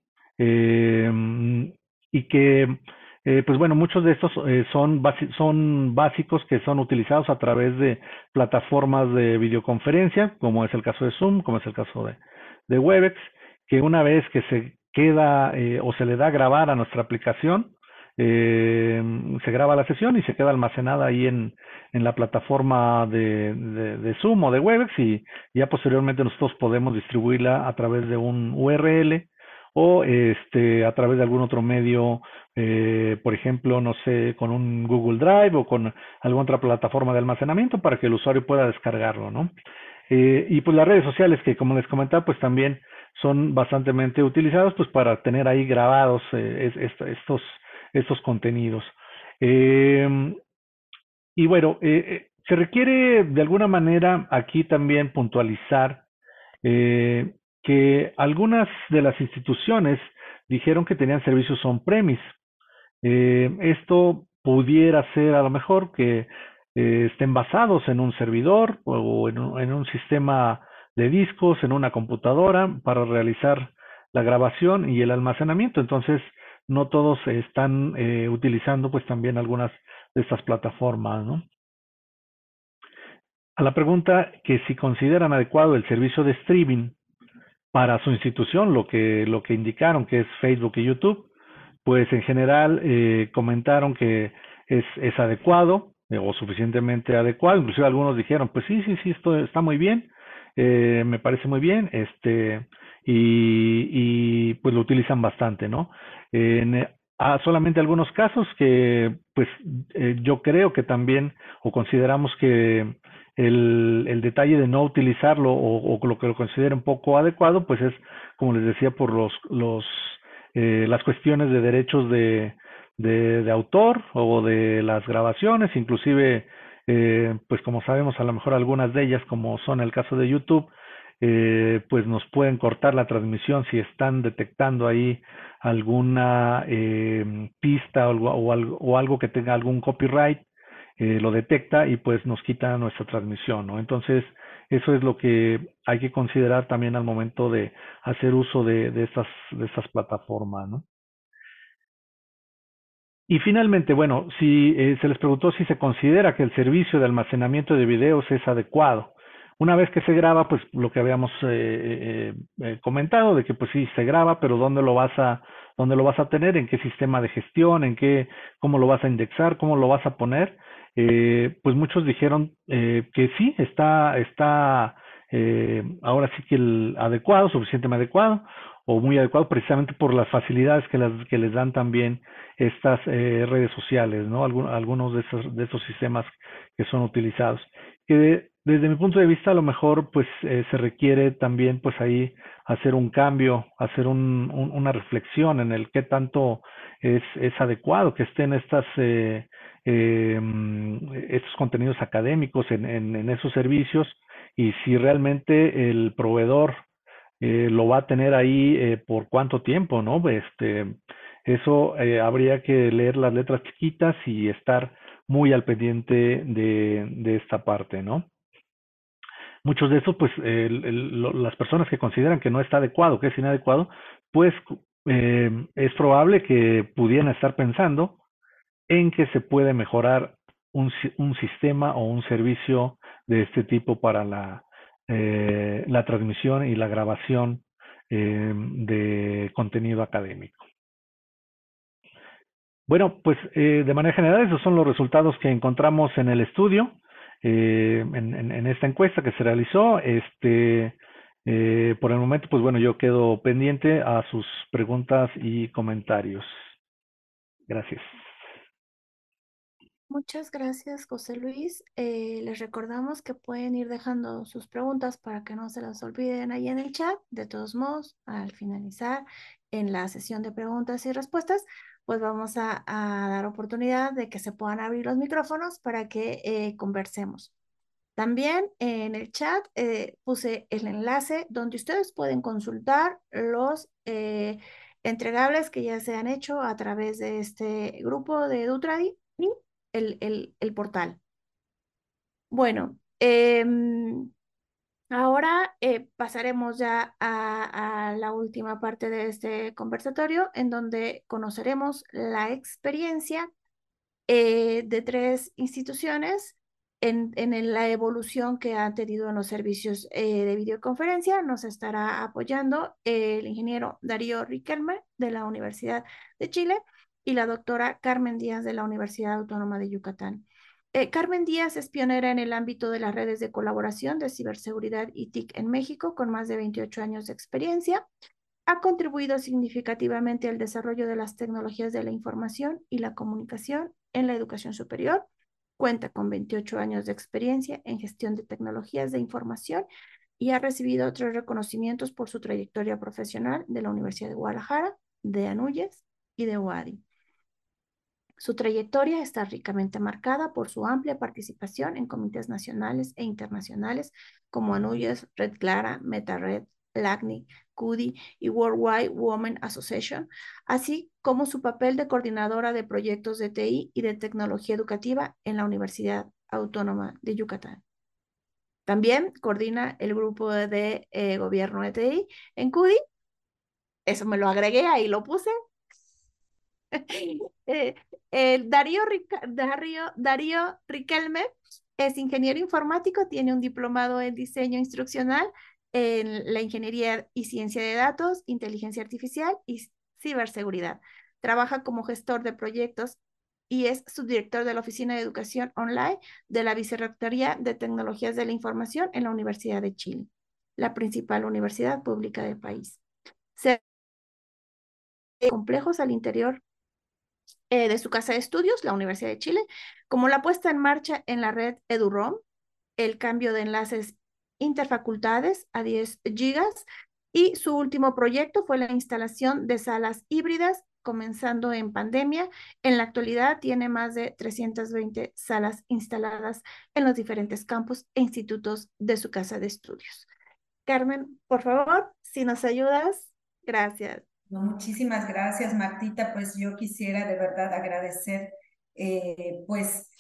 [SPEAKER 5] y que pues bueno, muchos de estos son básicos que son utilizados a través de plataformas de videoconferencia, como es el caso de Zoom, como es el caso de Webex, que una vez que se queda o se le da a grabar a nuestra aplicación, se graba la sesión y se queda almacenada ahí en la plataforma de Zoom o de Webex, y ya posteriormente nosotros podemos distribuirla a través de un URL o a través de algún otro medio, por ejemplo, no sé, con un Google Drive o con alguna otra plataforma de almacenamiento para que el usuario pueda descargarlo, ¿no? Y pues las redes sociales, que como les comentaba, pues también son bastante utilizadas pues para tener ahí grabados estos contenidos. Y bueno, se requiere de alguna manera aquí también puntualizar que algunas de las instituciones dijeron que tenían servicios on-premise. Esto pudiera ser a lo mejor que estén basados en un servidor o en un sistema de discos, en una computadora para realizar la grabación y el almacenamiento. Entonces, no todos están utilizando pues también algunas de estas plataformas, ¿no? A la pregunta que si consideran adecuado el servicio de streaming para su institución, lo que indicaron que es Facebook y YouTube, pues en general comentaron que es adecuado o suficientemente adecuado. Inclusive algunos dijeron, pues sí, sí, sí, esto está muy bien, me parece muy bien, y pues lo utilizan bastante, ¿no? Solamente algunos casos que pues yo creo que también o consideramos que el detalle de no utilizarlo o lo que lo consideren poco adecuado, pues es, como les decía, por las cuestiones de derechos de autor o de las grabaciones, inclusive, pues como sabemos, a lo mejor algunas de ellas, como son el caso de YouTube, pues nos pueden cortar la transmisión si están detectando ahí alguna pista o algo que tenga algún copyright, lo detecta y pues nos quita nuestra transmisión, ¿no? Entonces, eso es lo que hay que considerar también al momento de hacer uso de estas plataformas, ¿no? Y finalmente, bueno, si se les preguntó si se considera que el servicio de almacenamiento de videos es adecuado. Una vez que se graba, pues lo que habíamos comentado, de que pues sí se graba, pero dónde lo vas a tener, en qué sistema de gestión, cómo lo vas a indexar, cómo lo vas a poner. Pues muchos dijeron que sí, está ahora sí que el adecuado, suficientemente adecuado, o muy adecuado, precisamente por las facilidades que les dan también estas redes sociales, ¿no? Algunos de esos sistemas que son utilizados. Que desde mi punto de vista, a lo mejor, pues, se requiere también, pues, ahí hacer un cambio, hacer una reflexión en el qué tanto es adecuado que estén estos contenidos académicos en esos servicios y si realmente el proveedor lo va a tener ahí por cuánto tiempo, ¿no? Eso habría que leer las letras chiquitas y estar muy al pendiente de esta parte, ¿no? Muchos de esos, pues, las personas que consideran que no está adecuado, que es inadecuado, pues es probable que pudieran estar pensando en que se puede mejorar un sistema o un servicio de este tipo para la transmisión y la grabación de contenido académico. Bueno, pues de manera general esos son los resultados que encontramos en el estudio, en esta encuesta que se realizó. Por el momento, pues bueno, yo quedo pendiente a sus preguntas y comentarios. Gracias.
[SPEAKER 1] Muchas gracias, José Luis. Les recordamos que pueden ir dejando sus preguntas para que no se las olviden ahí en el chat. De todos modos, al finalizar en la sesión de preguntas y respuestas, pues vamos a dar oportunidad de que se puedan abrir los micrófonos para que conversemos. También en el chat puse el enlace donde ustedes pueden consultar los entregables que ya se han hecho a través de este grupo de Edutradi y el portal. Bueno, ahora pasaremos ya a la última parte de este conversatorio en donde conoceremos la experiencia de 3 instituciones en la evolución que han tenido en los servicios de videoconferencia. Nos estará apoyando el ingeniero Darío Riquelme de la Universidad de Chile y la doctora Carmen Díaz de la Universidad Autónoma de Yucatán. Carmen Díaz es pionera en el ámbito de las redes de colaboración de ciberseguridad y TIC en México, con más de 28 años de experiencia. Ha contribuido significativamente al desarrollo de las tecnologías de la información y la comunicación en la educación superior. Cuenta con 28 años de experiencia en gestión de tecnologías de información y ha recibido otros reconocimientos por su trayectoria profesional de la Universidad de Guadalajara, de ANUYES y de UADY. Su trayectoria está ricamente marcada por su amplia participación en comités nacionales e internacionales como ANUYES, Red Clara, MetaRed, LACNIC, CUDI y Worldwide Women Association, así como su papel de coordinadora de proyectos de TI y de tecnología educativa en la Universidad Autónoma de Yucatán. También coordina el grupo de gobierno de TI en CUDI. Eso me lo agregué, ahí lo puse. Darío Riquelme es ingeniero informático, tiene un diplomado en diseño instruccional en la ingeniería y ciencia de datos, inteligencia artificial y ciberseguridad. Trabaja como gestor de proyectos y es subdirector de la Oficina de Educación Online de la Vicerrectoría de Tecnologías de la Información en la Universidad de Chile, la principal universidad pública del país. Se complejos al interior de su casa de estudios, la Universidad de Chile, como la puesta en marcha en la red EduROM, el cambio de enlaces interfacultades a 10 gigas, y su último proyecto fue la instalación de salas híbridas, comenzando en pandemia. En la actualidad tiene más de 320 salas instaladas en los diferentes campus e institutos de su casa de estudios. Carmen, por favor, si nos ayudas, gracias.
[SPEAKER 6] No, muchísimas gracias, Martita. Pues yo quisiera de verdad agradecer pues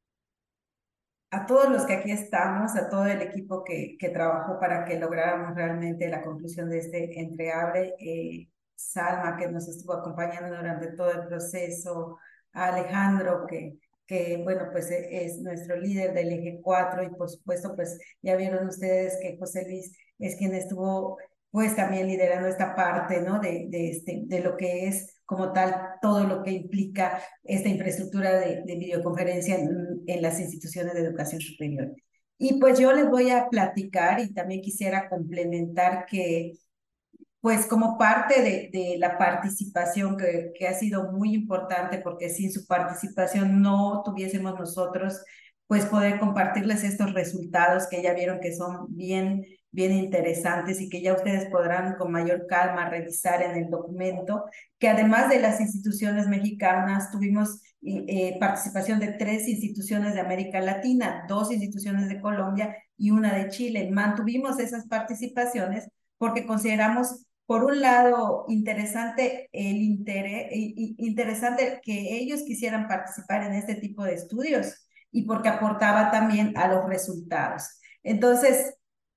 [SPEAKER 6] a todos los que aquí estamos, a todo el equipo que trabajó para que lográramos realmente la conclusión de este entreabre. Salma, que nos estuvo acompañando durante todo el proceso, a Alejandro, bueno, pues es nuestro líder del eje 4, y por supuesto, pues ya vieron ustedes que José Luis es quien estuvo pues también liderando esta parte, ¿no? De lo que es como tal todo lo que implica esta infraestructura de videoconferencia en las instituciones de educación superior. Y pues yo les voy a platicar, y también quisiera complementar que pues como parte de la participación que ha sido muy importante, porque sin su participación no tuviésemos nosotros pues poder compartirles estos resultados que ya vieron que son bien interesantes, y que ya ustedes podrán con mayor calma revisar en el documento, que además de las instituciones mexicanas tuvimos participación de 3 instituciones de América Latina, 2 instituciones de Colombia y 1 de Chile. Mantuvimos esas participaciones porque consideramos, por un lado, interesante interesante que ellos quisieran participar en este tipo de estudios, y porque aportaba también a los resultados. Entonces,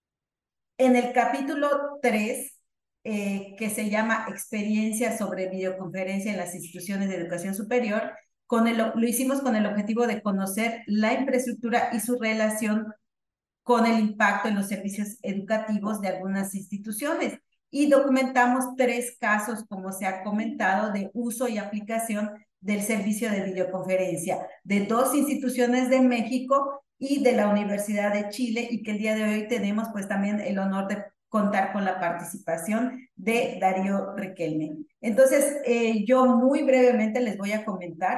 [SPEAKER 6] en el capítulo 3, que se llama Experiencia sobre videoconferencia en las instituciones de educación superior, lo hicimos con el objetivo de conocer la infraestructura y su relación con el impacto en los servicios educativos de algunas instituciones. Y documentamos 3 casos, como se ha comentado, de uso y aplicación del servicio de videoconferencia de 2 instituciones de México y de la Universidad de Chile, y que el día de hoy tenemos pues también el honor de contar con la participación de Darío Riquelme. Entonces, yo muy brevemente les voy a comentar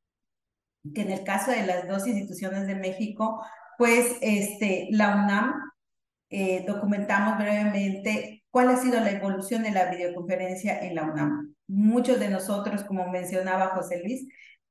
[SPEAKER 6] que en el caso de las 2 instituciones de México, pues la UNAM, documentamos brevemente cuál ha sido la evolución de la videoconferencia en la UNAM. Muchos de nosotros, como mencionaba José Luis,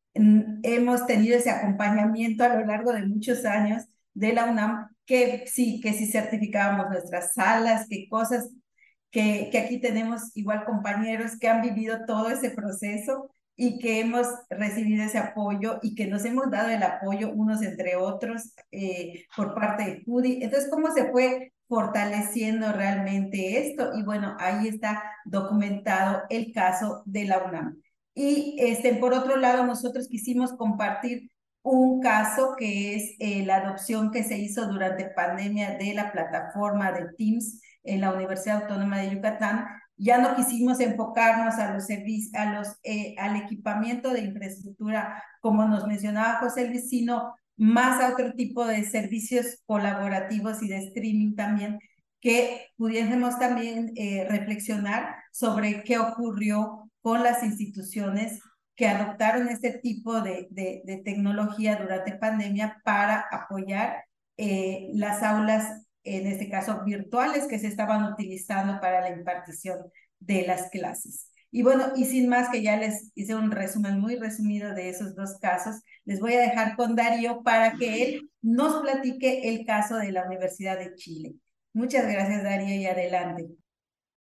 [SPEAKER 6] hemos tenido ese acompañamiento a lo largo de muchos años de la UNAM, que sí certificábamos nuestras salas, que cosas que aquí tenemos igual compañeros que han vivido todo ese proceso y que hemos recibido ese apoyo, y que nos hemos dado el apoyo unos entre otros por parte de CUDI. Entonces, ¿cómo se fue fortaleciendo realmente esto? Y bueno, ahí está documentado el caso de la UNAM. Y por otro lado, nosotros quisimos compartir un caso que es la adopción que se hizo durante pandemia de la plataforma de Teams en la Universidad Autónoma de Yucatán. Ya no quisimos enfocarnos a los servicios, al equipamiento de infraestructura, como nos mencionaba José Luis, sino más a otro tipo de servicios colaborativos y de streaming también, que pudiésemos también reflexionar sobre qué ocurrió con las instituciones que adoptaron este tipo de tecnología durante pandemia para apoyar las aulas, en este caso virtuales, que se estaban utilizando para la impartición de las clases. Y bueno, y sin más, que ya les hice un resumen muy resumido de esos 2 casos, les voy a dejar con Darío para que él nos platique el caso de la Universidad de Chile. Muchas gracias, Darío, y adelante.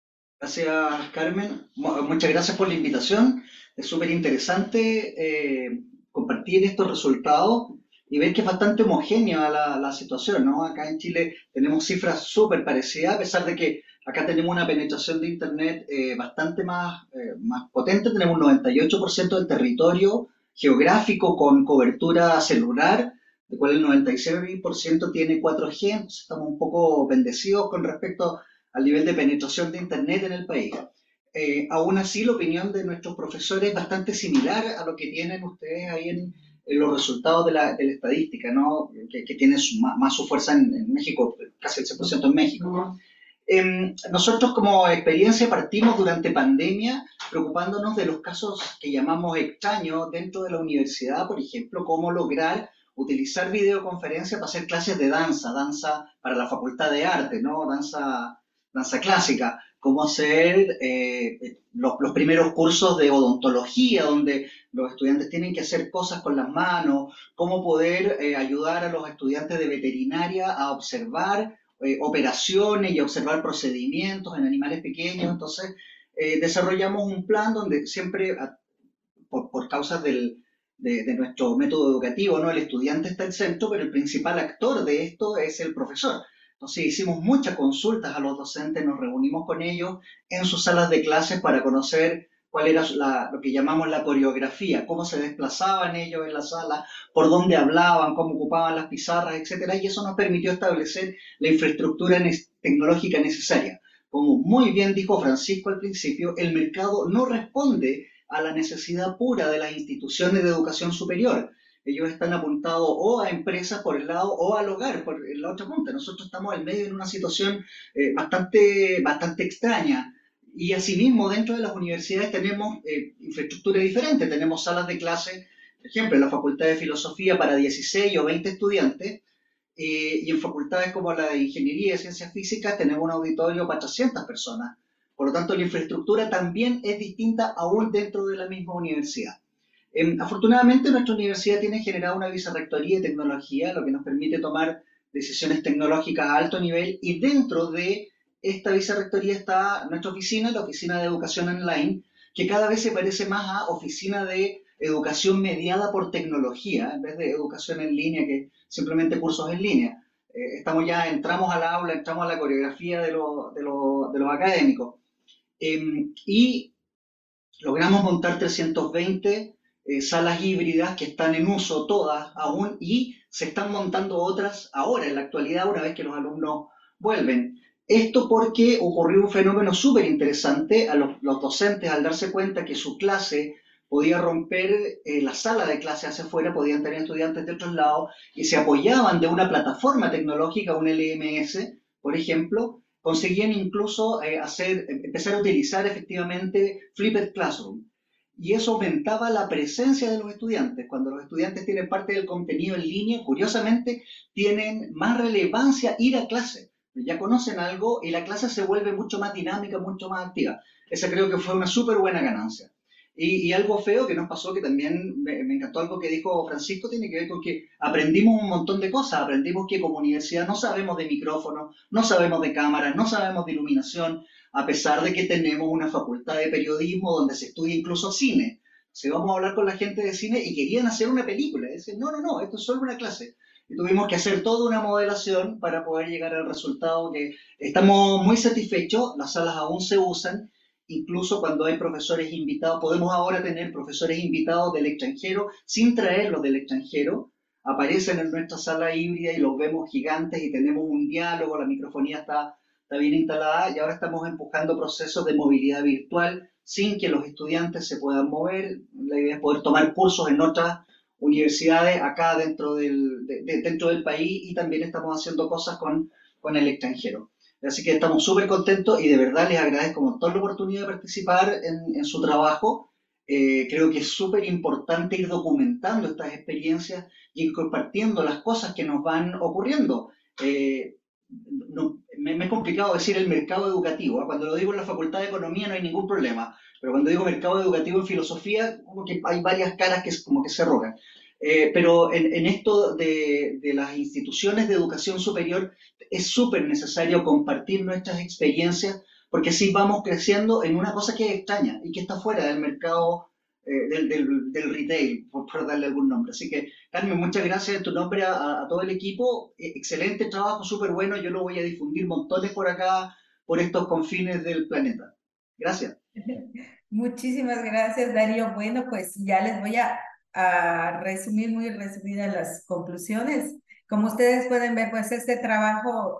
[SPEAKER 7] Gracias, Carmen. Muchas gracias por la invitación. Es súper interesante compartir estos resultados y ver que es bastante homogénea la situación, ¿no? Acá en Chile tenemos cifras súper parecidas, a pesar de que acá tenemos una penetración de Internet bastante más potente. Tenemos un 98% del territorio geográfico con cobertura celular, de cual el 96% tiene 4G. Entonces estamos un poco bendecidos con respecto al nivel de penetración de Internet en el país. Aún así, la opinión de nuestros profesores es bastante similar a lo que tienen ustedes ahí en los resultados de la estadística, ¿no? Que tiene más su fuerza en México, casi el 100% en México. Nosotros como experiencia partimos durante pandemia preocupándonos de los casos que llamamos extraños dentro de la universidad, por ejemplo, cómo lograr utilizar videoconferencia para hacer clases de danza para la Facultad de Arte, ¿no? Danza clásica, cómo hacer los primeros cursos de odontología, donde los estudiantes tienen que hacer cosas con las manos, cómo poder ayudar a los estudiantes de veterinaria a observar operaciones y observar procedimientos en animales pequeños. Entonces, desarrollamos un plan donde siempre, por causas de nuestro método educativo, ¿no? El estudiante está al centro, pero el principal actor de esto es el profesor. Entonces hicimos muchas consultas a los docentes, nos reunimos con ellos en sus salas de clases para conocer cuál era lo que llamamos la coreografía, cómo se desplazaban ellos en la sala, por dónde hablaban, cómo ocupaban las pizarras, etcétera, y eso nos permitió establecer la infraestructura tecnológica necesaria. Como muy bien dijo Francisco al principio, el mercado no responde a la necesidad pura de las instituciones de educación superior. Ellos están apuntados o a empresas por el lado o al hogar por la otra punta. Nosotros estamos al medio en una situación bastante extraña. Y asimismo, dentro de las universidades tenemos infraestructura diferente. Tenemos salas de clase, por ejemplo, en la Facultad de Filosofía para 16 o 20 estudiantes, y en facultades como la de Ingeniería y Ciencias Físicas tenemos un auditorio para 300 personas. Por lo tanto, la infraestructura también es distinta aún dentro de la misma universidad. Afortunadamente, nuestra universidad tiene generada una vicerrectoría de tecnología, lo que nos permite tomar decisiones tecnológicas a alto nivel, y dentro de esta vicerrectoría está nuestra oficina, la Oficina de Educación Online, que cada vez se parece más a oficina de educación mediada por tecnología, en vez de educación en línea, que simplemente cursos en línea. Entramos al aula, entramos a la coreografía de los académicos. Y logramos montar 320 salas híbridas que están en uso todas aún, y se están montando otras ahora, en la actualidad, una vez que los alumnos vuelven. Esto porque ocurrió un fenómeno súper interesante. A los docentes, al darse cuenta que su clase podía romper la sala de clase hacia afuera, podían tener estudiantes de otros lados, y se apoyaban de una plataforma tecnológica, un LMS, por ejemplo, conseguían incluso empezar a utilizar efectivamente Flipped Classroom. Y eso aumentaba la presencia de los estudiantes. Cuando los estudiantes tienen parte del contenido en línea, curiosamente, tienen más relevancia ir a clase. Ya conocen algo y la clase se vuelve mucho más dinámica, mucho más activa. Esa creo que fue una súper buena ganancia. Y algo feo que nos pasó, que también me encantó algo que dijo Francisco, tiene que ver con que aprendimos un montón de cosas. Aprendimos que como universidad no sabemos de micrófonos, no sabemos de cámaras, no sabemos de iluminación, a pesar de que tenemos una facultad de periodismo donde se estudia incluso cine. Si vamos a hablar con la gente de cine y querían hacer una película, y dicen, no, esto es solo una clase. Y tuvimos que hacer toda una modelación para poder llegar al resultado que estamos muy satisfechos. Las salas aún se usan. Incluso cuando hay profesores invitados, podemos ahora tener profesores invitados del extranjero sin traerlos del extranjero. Aparecen en nuestra sala híbrida y los vemos gigantes y tenemos un diálogo, la microfonía está bien instalada, y ahora estamos empujando procesos de movilidad virtual sin que los estudiantes se puedan mover. La idea es poder tomar cursos en otras universidades acá dentro del país, y también estamos haciendo cosas con el extranjero. Así que estamos súper contentos y de verdad les agradezco un montón la oportunidad de participar en su trabajo. Creo que es súper importante ir documentando estas experiencias y ir compartiendo las cosas que nos van ocurriendo. Me es complicado decir el mercado educativo, ¿eh? Cuando lo digo en la Facultad de Economía no hay ningún problema, pero cuando digo mercado educativo en filosofía, como que hay varias caras que como que se rogan. Pero en esto de las instituciones de educación superior es súper necesario compartir nuestras experiencias porque sí vamos creciendo en una cosa que es extraña y que está fuera del mercado del retail, por darle algún nombre. Así que, Carmen, muchas gracias en tu nombre a todo el equipo. Excelente trabajo, súper bueno. Yo lo voy a difundir montones por acá, por estos confines del planeta. Gracias.
[SPEAKER 6] Muchísimas gracias, Darío. Bueno, pues ya les voy a resumir muy resumidas las conclusiones. Como ustedes pueden ver, pues este trabajo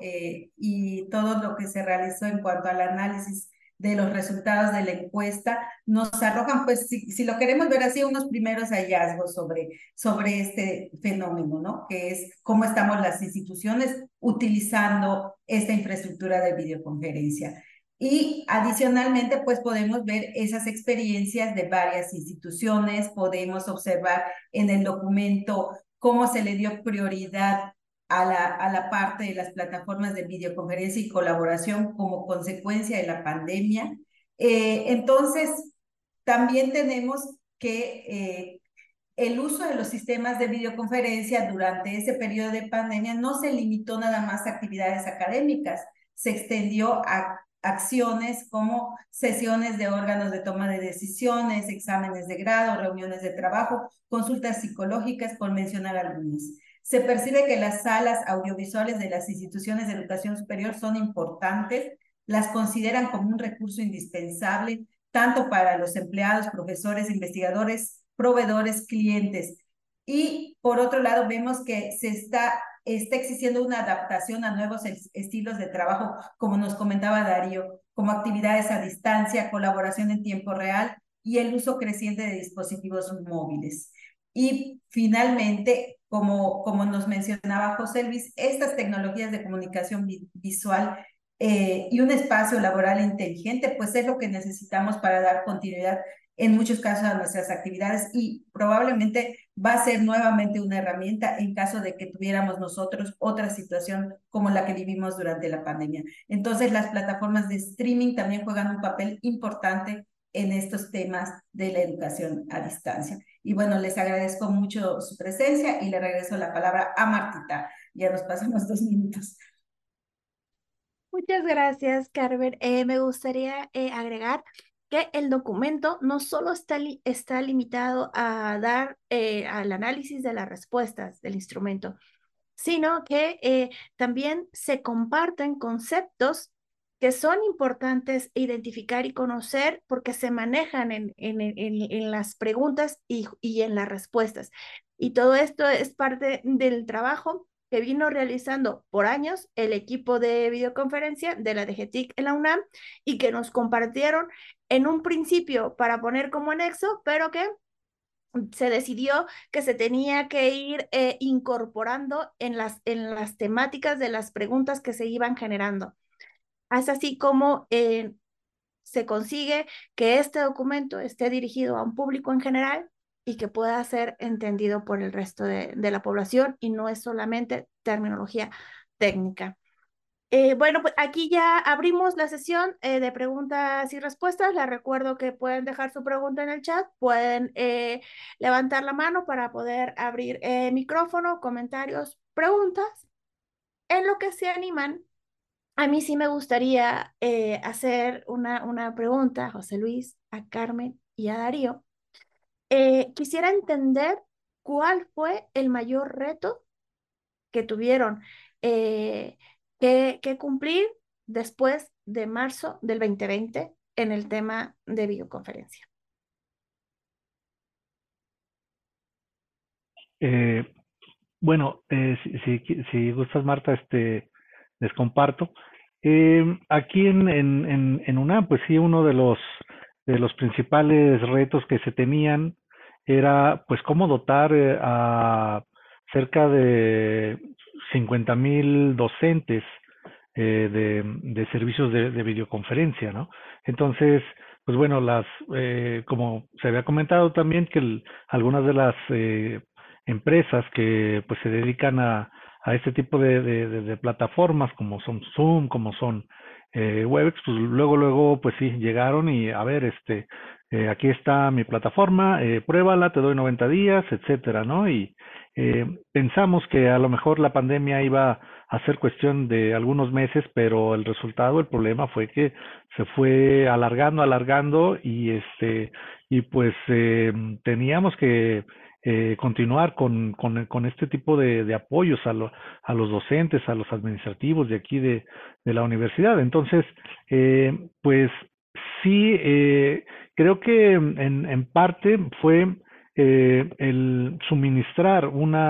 [SPEAKER 6] y todo lo que se realizó en cuanto al análisis de los resultados de la encuesta nos arrojan, pues si lo queremos ver así, unos primeros hallazgos sobre este fenómeno, ¿no? Que es cómo estamos las instituciones utilizando esta infraestructura de videoconferencia. Y adicionalmente, pues podemos ver esas experiencias de varias instituciones, podemos observar en el documento cómo se le dio prioridad a la parte de las plataformas de videoconferencia y colaboración como consecuencia de la pandemia. Entonces, también tenemos que el uso de los sistemas de videoconferencia durante ese periodo de pandemia no se limitó nada más a actividades académicas, se extendió a acciones como sesiones de órganos de toma de decisiones, exámenes de grado, reuniones de trabajo, consultas psicológicas, por mencionar algunas. Se percibe que las salas audiovisuales de las instituciones de educación superior son importantes, las consideran como un recurso indispensable, tanto para los empleados, profesores, investigadores, proveedores, clientes. Y por otro lado, vemos que está existiendo una adaptación a nuevos estilos de trabajo, como nos comentaba Darío, como actividades a distancia, colaboración en tiempo real y el uso creciente de dispositivos móviles. Y finalmente, como nos mencionaba José Luis, estas tecnologías de comunicación visual y un espacio laboral inteligente, pues es lo que necesitamos para dar continuidad en muchos casos a nuestras actividades y probablemente va a ser nuevamente una herramienta en caso de que tuviéramos nosotros otra situación como la que vivimos durante la pandemia. Entonces, las plataformas de streaming también juegan un papel importante en estos temas de la educación a distancia. Y bueno, les agradezco mucho su presencia y le regreso la palabra a Martita. Ya nos pasamos 2 minutos.
[SPEAKER 1] Muchas gracias, Carver. Me gustaría agregar que el documento no solo está limitado a dar al análisis de las respuestas del instrumento, sino que también se comparten conceptos que son importantes identificar y conocer porque se manejan en las preguntas y en las respuestas. Y todo esto es parte del trabajo que vino realizando por años el equipo de videoconferencia de la DGTIC en la UNAM y que nos compartieron en un principio para poner como anexo, pero que se decidió que se tenía que ir incorporando en las temáticas de las preguntas que se iban generando. Es así como se consigue que este documento esté dirigido a un público en general y que pueda ser entendido por el resto de la población y no es solamente terminología técnica. Bueno, pues aquí ya abrimos la sesión de preguntas y respuestas. Les recuerdo que pueden dejar su pregunta en el chat, pueden levantar la mano para poder abrir micrófono, comentarios, preguntas. En lo que se animan, a mí sí me gustaría hacer una pregunta a José Luis, a Carmen y a Darío. Quisiera entender cuál fue el mayor reto que tuvieron que cumplir después de marzo del 2020 en el tema de videoconferencia.
[SPEAKER 5] Bueno, si gustas, Marta, les comparto. Aquí en UNAM, pues sí, uno de los principales retos que se tenían era, pues, cómo dotar a cerca de 50,000 docentes de servicios de videoconferencia, ¿no? Entonces, pues bueno, como se había comentado también, que algunas de las empresas que pues se dedican a este tipo de plataformas, como son Zoom, como son Webex, pues luego, pues sí, llegaron y a ver, aquí está mi plataforma, pruébala, te doy 90 días, etcétera, ¿no? Y Pensamos que a lo mejor la pandemia iba a ser cuestión de algunos meses, pero el resultado, el problema fue que se fue alargando y pues teníamos que continuar con este tipo de apoyos a los docentes, a los administrativos de aquí de la universidad. Entonces, pues sí, creo que en parte fue el suministrar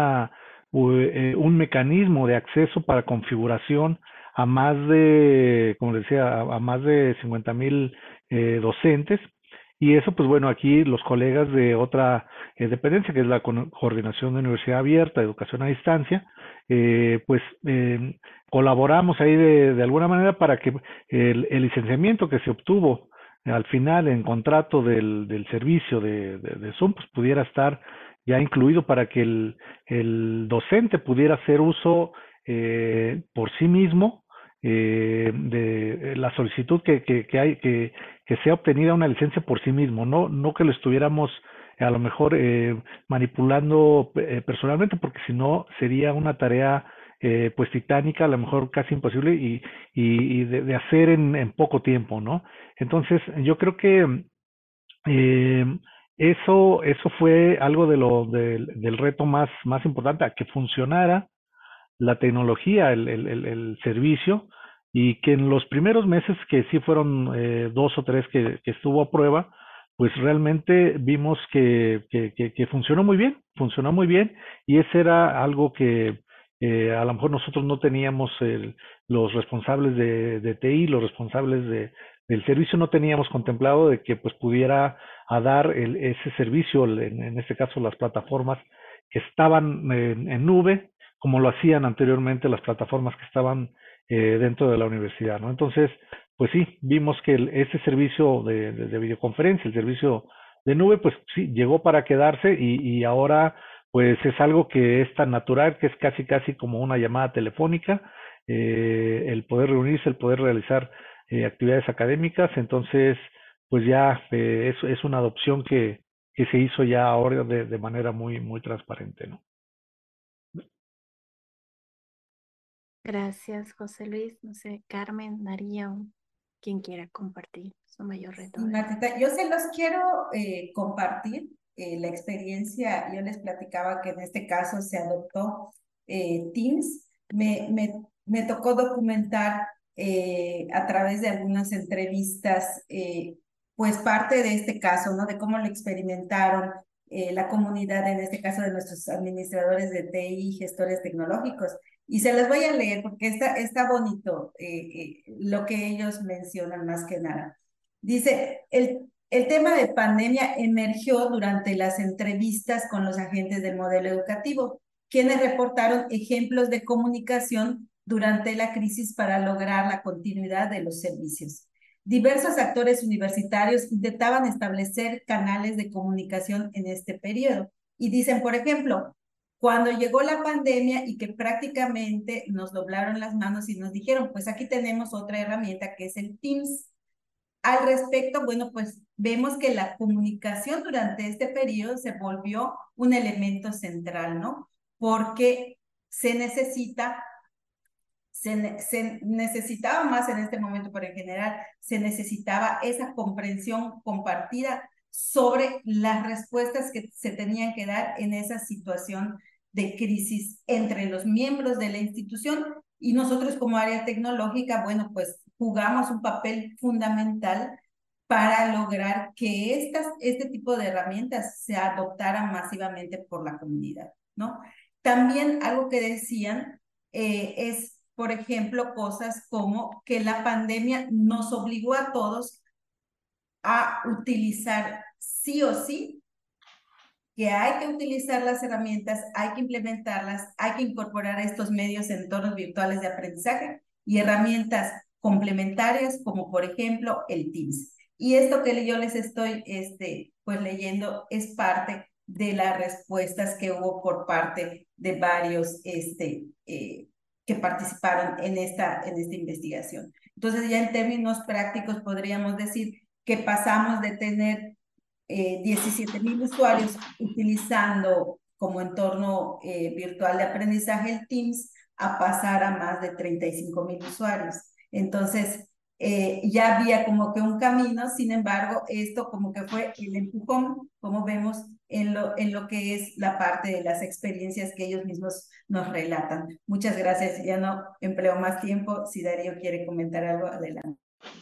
[SPEAKER 5] un mecanismo de acceso para configuración a más de, como decía, a más de 50,000 docentes. Y eso, pues bueno, aquí los colegas de otra dependencia, que es la Coordinación de Universidad Abierta, Educación a Distancia, pues colaboramos ahí de alguna manera para que el licenciamiento que se obtuvo al final en contrato del servicio de Zoom, pues pudiera estar ya incluido para que el docente pudiera hacer uso por sí mismo de la solicitud que sea obtenida una licencia por sí mismo, no que lo estuviéramos a lo mejor manipulando personalmente, porque si no sería una tarea pues titánica, a lo mejor casi imposible y de hacer en poco tiempo, ¿no? Entonces, yo creo que eh, eso fue algo del reto más importante, a que funcionara la tecnología, el servicio, y que en los primeros meses, que sí fueron 2 o 3 que estuvo a prueba, pues realmente vimos que funcionó muy bien, y ese era algo que a lo mejor nosotros no teníamos, los responsables de TI, los responsables del servicio, no teníamos contemplado de que pues pudiera a dar ese servicio, en este caso las plataformas que estaban en nube, como lo hacían anteriormente las plataformas que estaban dentro de la universidad, ¿no? Entonces, pues sí, vimos que ese servicio de videoconferencia, el servicio de nube, pues sí, llegó para quedarse y ahora pues es algo que es tan natural que es casi como una llamada telefónica, el poder reunirse, el poder realizar actividades académicas. Entonces pues ya es una adopción que se hizo ya ahora de manera muy transparente, ¿no?
[SPEAKER 1] Gracias, José Luis. No sé, Carmen, Darío, quien quiera compartir su mayor reto.
[SPEAKER 6] Sí, Martita, yo se los quiero compartir la experiencia. Yo les platicaba que en este caso se adoptó Teams. Me tocó documentar a través de algunas entrevistas, pues parte de este caso, ¿no? De cómo lo experimentaron la comunidad, en este caso de nuestros administradores de TI, gestores tecnológicos. Y se los voy a leer porque está bonito lo que ellos mencionan más que nada. Dice, el tema de pandemia emergió durante las entrevistas con los agentes del modelo educativo, quienes reportaron ejemplos de comunicación durante la crisis para lograr la continuidad de los servicios. Diversos actores universitarios intentaban establecer canales de comunicación en este periodo. Y dicen, por ejemplo, cuando llegó la pandemia y que prácticamente nos doblaron las manos y nos dijeron, pues aquí tenemos otra herramienta que es el Teams. Al respecto, bueno, pues vemos que la comunicación durante este periodo se volvió un elemento central, ¿no? Porque se necesitaba más en este momento, pero en general se necesitaba esa comprensión compartida sobre las respuestas que se tenían que dar en esa situación de crisis entre los miembros de la institución, y nosotros como área tecnológica, bueno, pues jugamos un papel fundamental para lograr que este tipo de herramientas se adoptaran masivamente por la comunidad, ¿no? También algo que decían es, por ejemplo, cosas como que la pandemia nos obligó a todos a utilizar sí o sí, que hay que utilizar las herramientas, hay que implementarlas, hay que incorporar estos medios en entornos virtuales de aprendizaje y herramientas complementarias como por ejemplo el Teams. Y esto que yo les estoy pues leyendo es parte de las respuestas que hubo por parte de varios que participaron en esta investigación. Entonces ya en términos prácticos podríamos decir que pasamos de tener 17,000 usuarios utilizando como entorno virtual de aprendizaje, el Teams, a pasar a más de 35,000 usuarios. Entonces, ya había como que un camino, sin embargo, esto como que fue el empujón, como vemos en lo que es la parte de las experiencias que ellos mismos nos relatan. Muchas gracias, ya no empleo más tiempo. Si Darío quiere comentar algo, adelante.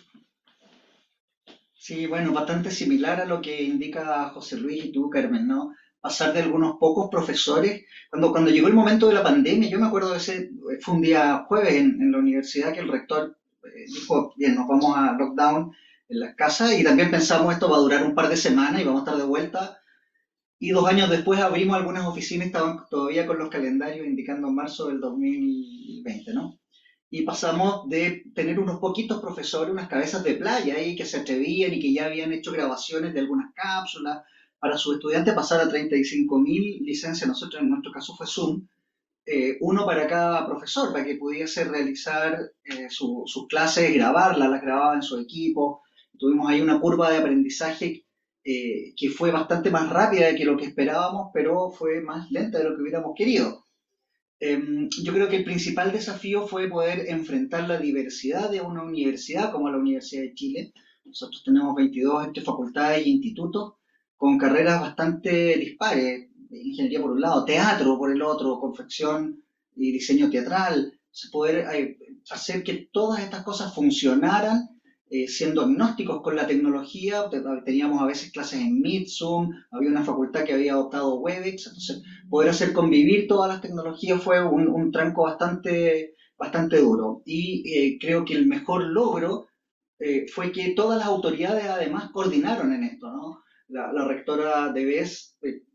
[SPEAKER 7] Sí, bueno, bastante similar a lo que indica José Luis y tú, Carmen, ¿no? Pasar de algunos pocos profesores. Cuando llegó el momento de la pandemia, yo me acuerdo de ese, fue un día jueves en la universidad que el rector dijo, bien, nos vamos a lockdown en las casas y también pensamos esto va a durar un par de semanas y vamos a estar de vuelta. Y 2 años después abrimos algunas oficinas, estaban todavía con los calendarios indicando marzo del 2020, ¿no? Y pasamos de tener unos poquitos profesores, unas cabezas de playa ahí que se atrevían y que ya habían hecho grabaciones de algunas cápsulas para sus estudiantes, a pasar a 35,000 licencias. Nosotros, en nuestro caso, fue Zoom, uno para cada profesor, para que pudiese realizar sus clases, grabarlas, las grababa en su equipo. Tuvimos ahí una curva de aprendizaje que fue bastante más rápida que lo que esperábamos, pero fue más lenta de lo que hubiéramos querido. Yo creo que el principal desafío fue poder enfrentar la diversidad de una universidad como la Universidad de Chile. Nosotros tenemos 22 facultades e institutos con carreras bastante dispares. Ingeniería por un lado, teatro por el otro, confección y diseño teatral. Poder hacer que todas estas cosas funcionaran siendo agnósticos con la tecnología. Teníamos a veces clases en Meet, Zoom, había una facultad que había adoptado Webex, entonces poder hacer convivir todas las tecnologías fue un tranco bastante duro. Y creo que el mejor logro fue que todas las autoridades además coordinaron en esto, ¿no? La rectora de BES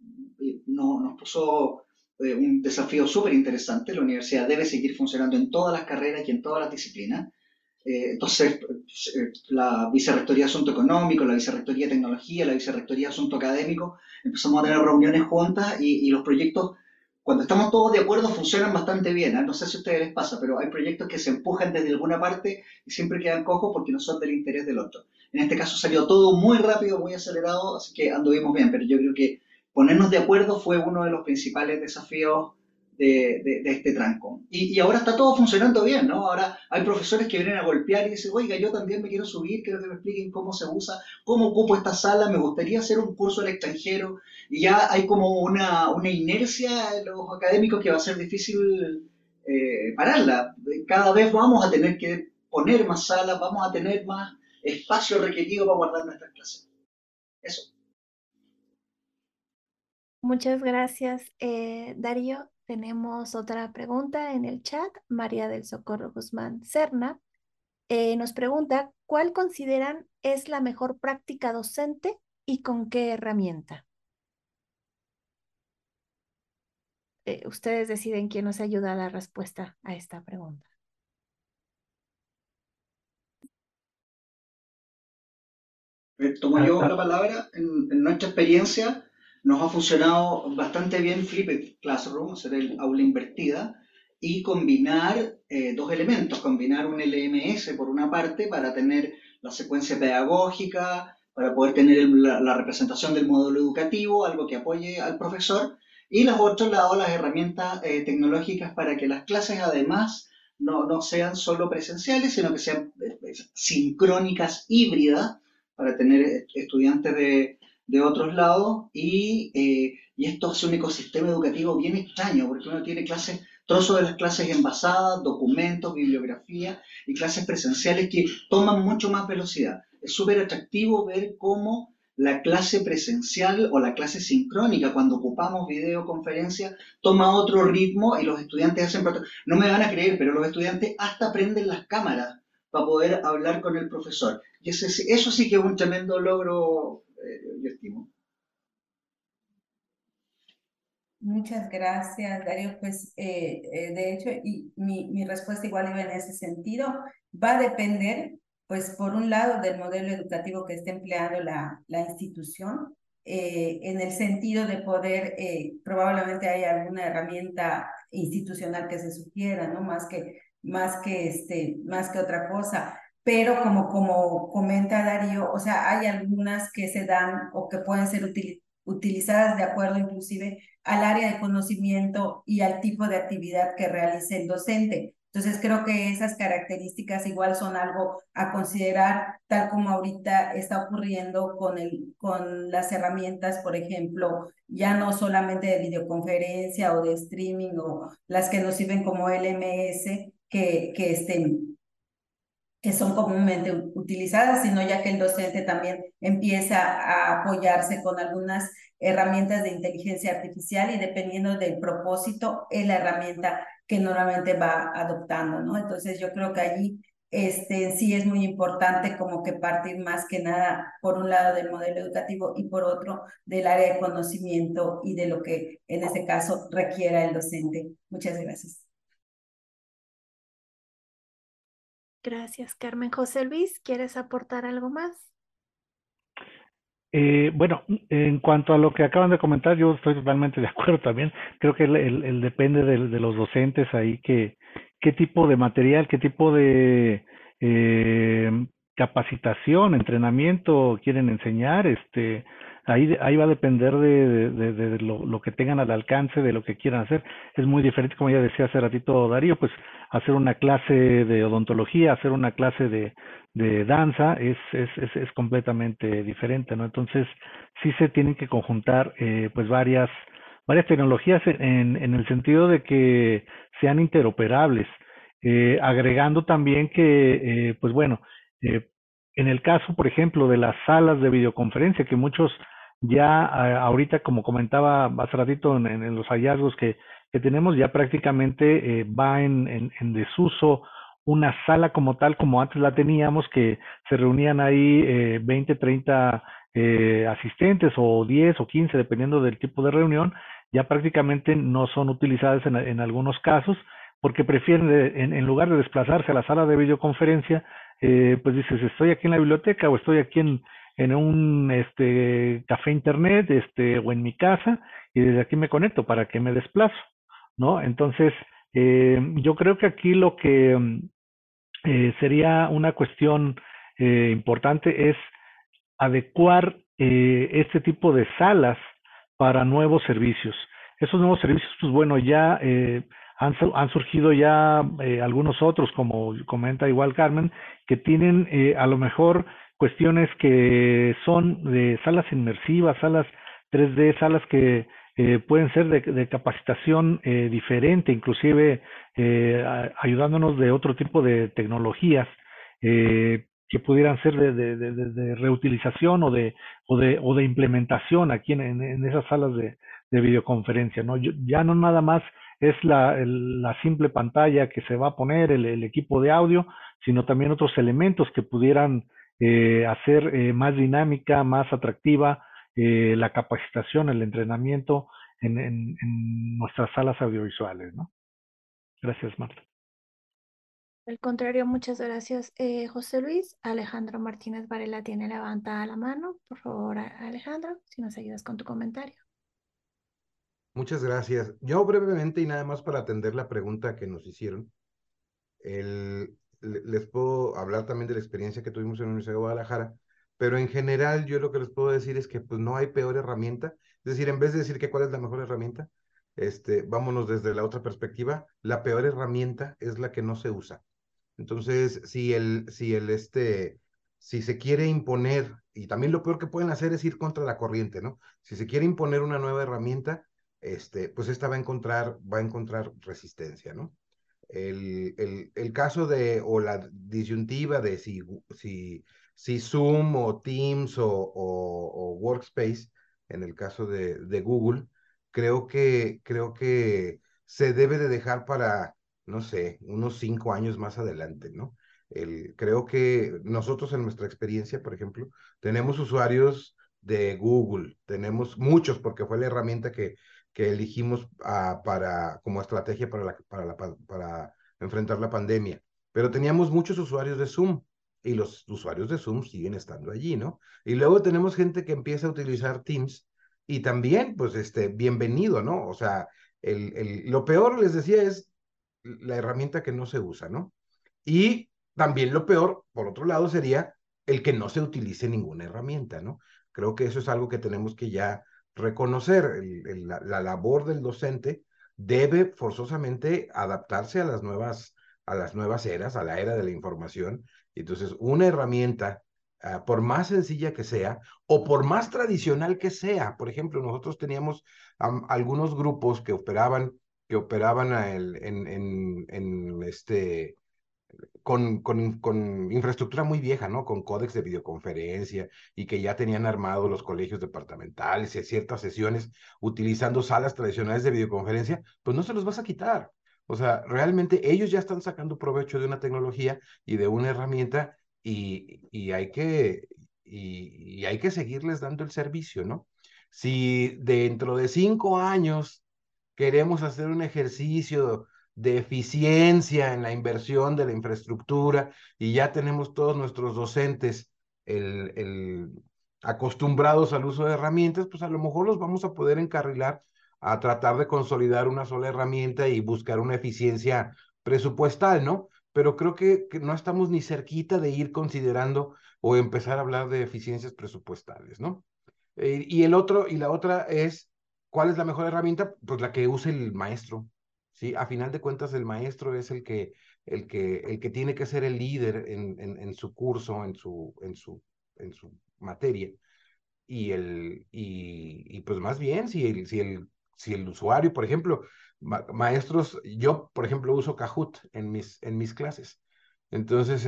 [SPEAKER 7] nos puso un desafío súper interesante. La universidad debe seguir funcionando en todas las carreras y en todas las disciplinas. Entonces, la Vicerrectoría de Asunto Económico, la Vicerrectoría de Tecnología, la Vicerrectoría de Asunto Académico, empezamos a tener reuniones juntas y los proyectos, cuando estamos todos de acuerdo, funcionan bastante bien, ¿eh? No sé si a ustedes les pasa, pero hay proyectos que se empujan desde alguna parte y siempre quedan cojos porque no son del interés del otro. En este caso salió todo muy rápido, muy acelerado, así que anduvimos bien, pero yo creo que ponernos de acuerdo fue uno de los principales desafíos de este tranco. Y ahora está todo funcionando bien, ¿no? Ahora hay profesores que vienen a golpear y dicen, oiga, yo también me quiero subir, quiero que me expliquen cómo se usa, cómo ocupo esta sala, me gustaría hacer un curso al extranjero. Y ya hay como una inercia en los académicos que va a ser difícil pararla. Cada vez vamos a tener que poner más salas, vamos a tener más espacio requerido para guardar nuestras clases. Eso.
[SPEAKER 1] Muchas gracias, Darío. Tenemos otra pregunta en el chat. María del Socorro Guzmán Serna nos pregunta, ¿cuál consideran es la mejor práctica docente y con qué herramienta? Ustedes deciden quién nos ayuda a dar respuesta a esta pregunta.
[SPEAKER 7] Tomo yo la palabra. En nuestra experiencia nos ha funcionado bastante bien Flipped Classroom, hacer el aula invertida, y combinar dos elementos, combinar un LMS por una parte para tener la secuencia pedagógica, para poder tener la representación del modelo educativo, algo que apoye al profesor, y los otros lados las herramientas tecnológicas para que las clases además no sean solo presenciales, sino que sean sincrónicas, híbridas, para tener estudiantes de otros lados y esto es un ecosistema educativo bien extraño porque uno tiene clases, trozos de las clases envasadas, documentos, bibliografía y clases presenciales que toman mucho más velocidad. Es súper atractivo ver cómo la clase presencial o la clase sincrónica, cuando ocupamos videoconferencia, toma otro ritmo y los estudiantes hacen... No me van a creer, pero los estudiantes hasta prenden las cámaras para poder hablar con el profesor. Y eso sí que es un tremendo logro, yo estimo.
[SPEAKER 6] Muchas gracias, Darío. Pues de hecho, y mi respuesta igual iba en ese sentido. Va a depender, pues por un lado, del modelo educativo que esté empleando la institución, en el sentido de poder, probablemente hay alguna herramienta institucional que se sugiera, ¿no? Más que otra cosa. Pero como comenta Darío, o sea, hay algunas que se dan o que pueden ser utilizadas de acuerdo inclusive al área de conocimiento y al tipo de actividad que realice el docente. Entonces creo que esas características igual son algo a considerar, tal como ahorita está ocurriendo con las herramientas, por ejemplo, ya no solamente de videoconferencia o de streaming o las que nos sirven como LMS, que son comúnmente utilizadas, sino ya que el docente también empieza a apoyarse con algunas herramientas de inteligencia artificial y dependiendo del propósito es la herramienta que normalmente va adoptando, ¿no? Entonces yo creo que allí sí es muy importante como que partir más que nada por un lado del modelo educativo y por otro del área de conocimiento y de lo que en este caso requiera el docente. Muchas gracias.
[SPEAKER 1] Gracias, Carmen. José Luis, ¿quieres aportar algo más?
[SPEAKER 5] Bueno, en cuanto a lo que acaban de comentar, yo estoy totalmente de acuerdo también. Creo que el depende de los docentes ahí, qué tipo de material, qué tipo de capacitación, entrenamiento quieren enseñar. Ahí va a depender de lo que tengan al alcance, de lo que quieran hacer. Es muy diferente, como ya decía hace ratito Darío, pues hacer una clase de odontología, hacer una clase de danza es completamente diferente, ¿no? Entonces, sí se tienen que conjuntar pues varias tecnologías en el sentido de que sean interoperables, agregando también que, pues bueno, eh, en el caso, por ejemplo, de las salas de videoconferencia, que muchos ya ahorita, como comentaba hace ratito en los hallazgos que tenemos, ya prácticamente va en desuso una sala como tal, como antes la teníamos, que se reunían ahí 20, 30 asistentes o 10 o 15, dependiendo del tipo de reunión, ya prácticamente no son utilizadas en algunos casos, porque prefieren, en lugar de desplazarse a la sala de videoconferencia, pues dices, estoy aquí en la biblioteca o estoy aquí en un café internet o en mi casa y desde aquí me conecto para que me desplazo, ¿no? Entonces, yo creo que aquí lo que sería una cuestión importante es adecuar este tipo de salas para nuevos servicios. Esos nuevos servicios, pues bueno, ya han surgido ya algunos otros, como comenta igual Carmen, que tienen a lo mejor cuestiones que son de salas inmersivas, salas 3D, salas que pueden ser de capacitación diferente, inclusive ayudándonos de otro tipo de tecnologías que pudieran ser de reutilización o de implementación aquí en esas salas de videoconferencia, ¿no? Ya no nada más es la simple pantalla que se va a poner, el equipo de audio, sino también otros elementos que pudieran hacer más dinámica, más atractiva la capacitación, el entrenamiento en nuestras salas audiovisuales, ¿no? Gracias, Marta.
[SPEAKER 1] Al contrario, muchas gracias, José Luis. Alejandro Martínez Varela tiene levantada la mano. Por favor, Alejandro, si nos ayudas con tu comentario.
[SPEAKER 4] Muchas gracias. Yo brevemente y nada más para atender la pregunta que nos hicieron, les puedo hablar también de la experiencia que tuvimos en la Universidad de Guadalajara, pero en general yo lo que les puedo decir es que pues no hay peor herramienta. Es decir, en vez de decir que cuál es la mejor herramienta, vámonos desde la otra perspectiva. La peor herramienta es la que no se usa. Entonces, si se quiere imponer, y también lo peor que pueden hacer es ir contra la corriente, ¿no? Si se quiere imponer una nueva herramienta, pues esta va a encontrar resistencia, ¿no? El caso o la disyuntiva de si Zoom o Teams o Workspace, en el caso de Google, creo que se debe de dejar para, no sé, unos 5 años más adelante, ¿no? Creo que nosotros en nuestra experiencia, por ejemplo, tenemos usuarios de Google, tenemos muchos porque fue la herramienta que elegimos como estrategia para enfrentar la pandemia. Pero teníamos muchos usuarios de Zoom y los usuarios de Zoom siguen estando allí, ¿no? Y luego tenemos gente que empieza a utilizar Teams y también, pues, bienvenido, ¿no? O sea, lo peor, les decía, es la herramienta que no se usa, ¿no? Y también lo peor, por otro lado, sería el que no se utilice ninguna herramienta, ¿no? Creo que eso es algo que tenemos que ya reconocer la labor del docente debe forzosamente adaptarse a las nuevas eras, a la era de la información. Entonces, una herramienta, por más sencilla que sea, o por más tradicional que sea, por ejemplo, nosotros teníamos algunos grupos que operaban con infraestructura muy vieja, ¿no? Con códex de videoconferencia y que ya tenían armados los colegios departamentales y ciertas sesiones utilizando salas tradicionales de videoconferencia, pues no se los vas a quitar. O sea, realmente ellos ya están sacando provecho de una tecnología y de una herramienta y hay que seguirles dando el servicio, ¿no? Si dentro de 5 años queremos hacer un ejercicio de eficiencia en la inversión de la infraestructura y ya tenemos todos nuestros docentes acostumbrados al uso de herramientas, pues a lo mejor los vamos a poder encarrilar a tratar de consolidar una sola herramienta y buscar una eficiencia presupuestal, ¿no? Pero creo que no estamos ni cerquita de ir considerando o empezar a hablar de eficiencias presupuestales, ¿no? Y la otra es, ¿cuál es la mejor herramienta? Pues la que use el maestro, ¿sí? A final de cuentas, el maestro es el que tiene que ser el líder en su curso, en su materia. Y pues más bien, si el usuario, por ejemplo, maestros, yo, por ejemplo, uso Kahoot en mis clases. Entonces,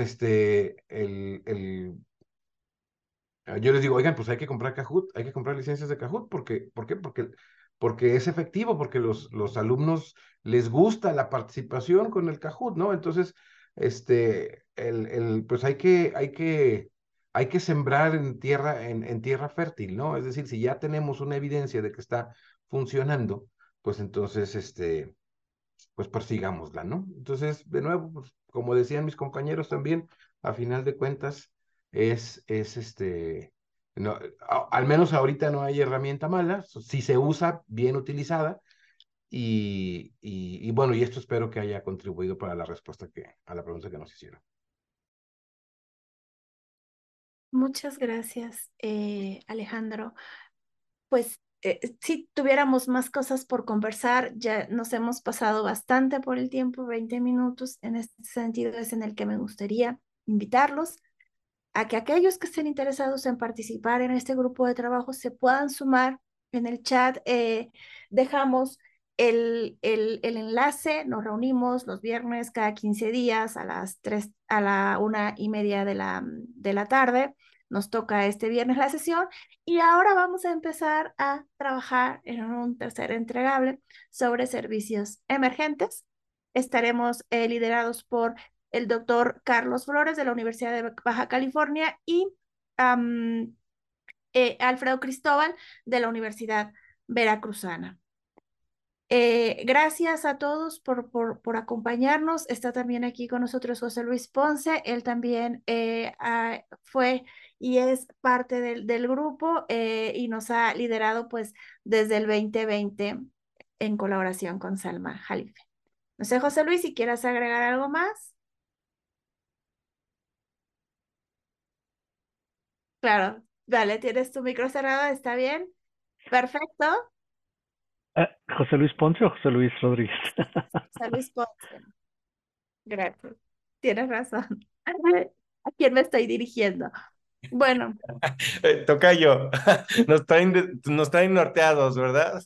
[SPEAKER 4] yo les digo, oigan, pues hay que comprar Kahoot, hay que comprar licencias de Kahoot, ¿por qué? Porque es efectivo, porque los alumnos les gusta la participación con el Kahoot, ¿no? Entonces, pues hay que sembrar en tierra fértil, ¿no? Es decir, si ya tenemos una evidencia de que está funcionando, pues entonces, pues persigámosla, ¿no? Entonces, de nuevo, pues, como decían mis compañeros también, a final de cuentas, no, al menos ahorita no hay herramienta mala, si se usa bien utilizada, y bueno, y esto espero que haya contribuido para la respuesta a la pregunta que nos hicieron.
[SPEAKER 1] Muchas gracias, Alejandro. Pues si tuviéramos más cosas por conversar, ya nos hemos pasado bastante por el tiempo, 20 minutos. En este sentido es en el que me gustaría invitarlos a que aquellos que estén interesados en participar en este grupo de trabajo se puedan sumar en el chat. Dejamos el enlace, nos reunimos los viernes cada 15 días a las 3, a la 1:30 de la tarde. Nos toca este viernes la sesión y ahora vamos a empezar a trabajar en un tercer entregable sobre servicios emergentes. Estaremos liderados por el doctor Carlos Flores de la Universidad de Baja California y Alfredo Cristóbal de la Universidad Veracruzana. Gracias a todos por acompañarnos. Está también aquí con nosotros José Luis Ponce. Él también fue y es parte del grupo y nos ha liderado pues desde el 2020 en colaboración con Salma Jalife. No sé, José Luis, si quieras agregar algo más. Claro, dale, tienes tu micro cerrado, ¿está bien? Perfecto.
[SPEAKER 5] ¿José Luis Ponce o José Luis Rodríguez?
[SPEAKER 1] José Luis Ponce. Gracias. Tienes razón. ¿A quién me estoy dirigiendo? Bueno,
[SPEAKER 8] Tocayo, nos traen norteados, ¿verdad?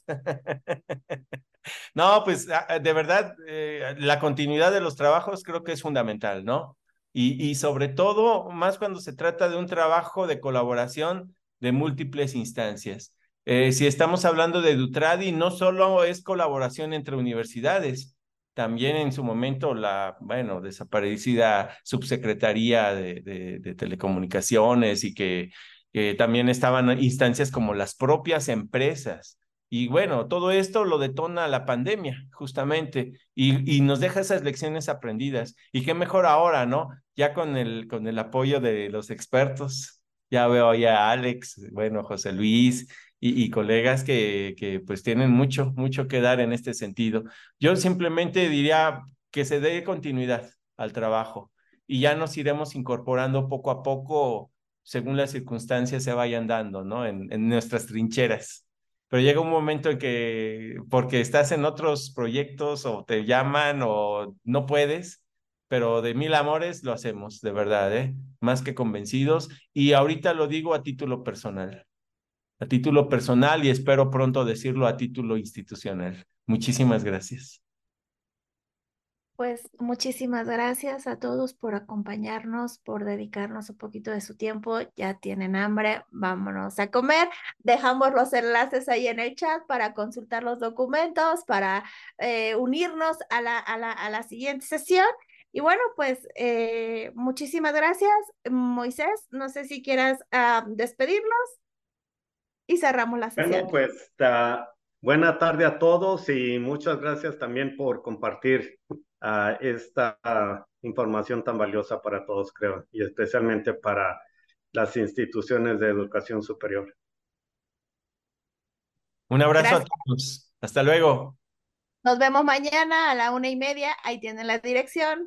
[SPEAKER 8] No, pues de verdad, la continuidad de los trabajos creo que es fundamental, ¿no? Y sobre todo, más cuando se trata de un trabajo de colaboración de múltiples instancias. Si estamos hablando de Dutradi, no solo es colaboración entre universidades, también en su momento bueno, desaparecida subsecretaría de telecomunicaciones y que también estaban instancias como las propias empresas. Y bueno, todo esto lo detona la pandemia, justamente, y nos deja esas lecciones aprendidas. Y qué mejor ahora, ¿no? Ya con el apoyo de los expertos, ya veo ya a Alex, bueno, José Luis y colegas que pues tienen mucho, mucho que dar en este sentido. Yo simplemente diría que se dé continuidad al trabajo y ya nos iremos incorporando poco a poco según las circunstancias se vayan dando, ¿no? En nuestras trincheras. pero llega un momento en que, porque estás en otros proyectos o te llaman o no puedes, pero de mil amores lo hacemos, de verdad, ¿eh? Más que convencidos. Y ahorita lo digo a título personal y espero pronto decirlo a título institucional. Muchísimas gracias.
[SPEAKER 1] Pues muchísimas gracias a todos por acompañarnos, por dedicarnos un poquito de su tiempo. Ya tienen hambre, vámonos a comer. Dejamos los enlaces ahí en el chat para consultar los documentos, para unirnos a la siguiente sesión. Y bueno, pues muchísimas gracias, Moisés. No sé si quieras despedirnos y cerramos la sesión.
[SPEAKER 2] Bueno, pues buena tarde a todos y muchas gracias también por compartir esta información tan valiosa para todos, creo, y especialmente para las instituciones de educación superior.
[SPEAKER 8] Un abrazo
[SPEAKER 1] Gracias.
[SPEAKER 8] a todos. Hasta luego.
[SPEAKER 1] Nos vemos mañana a la 1:30. Ahí tienen la dirección.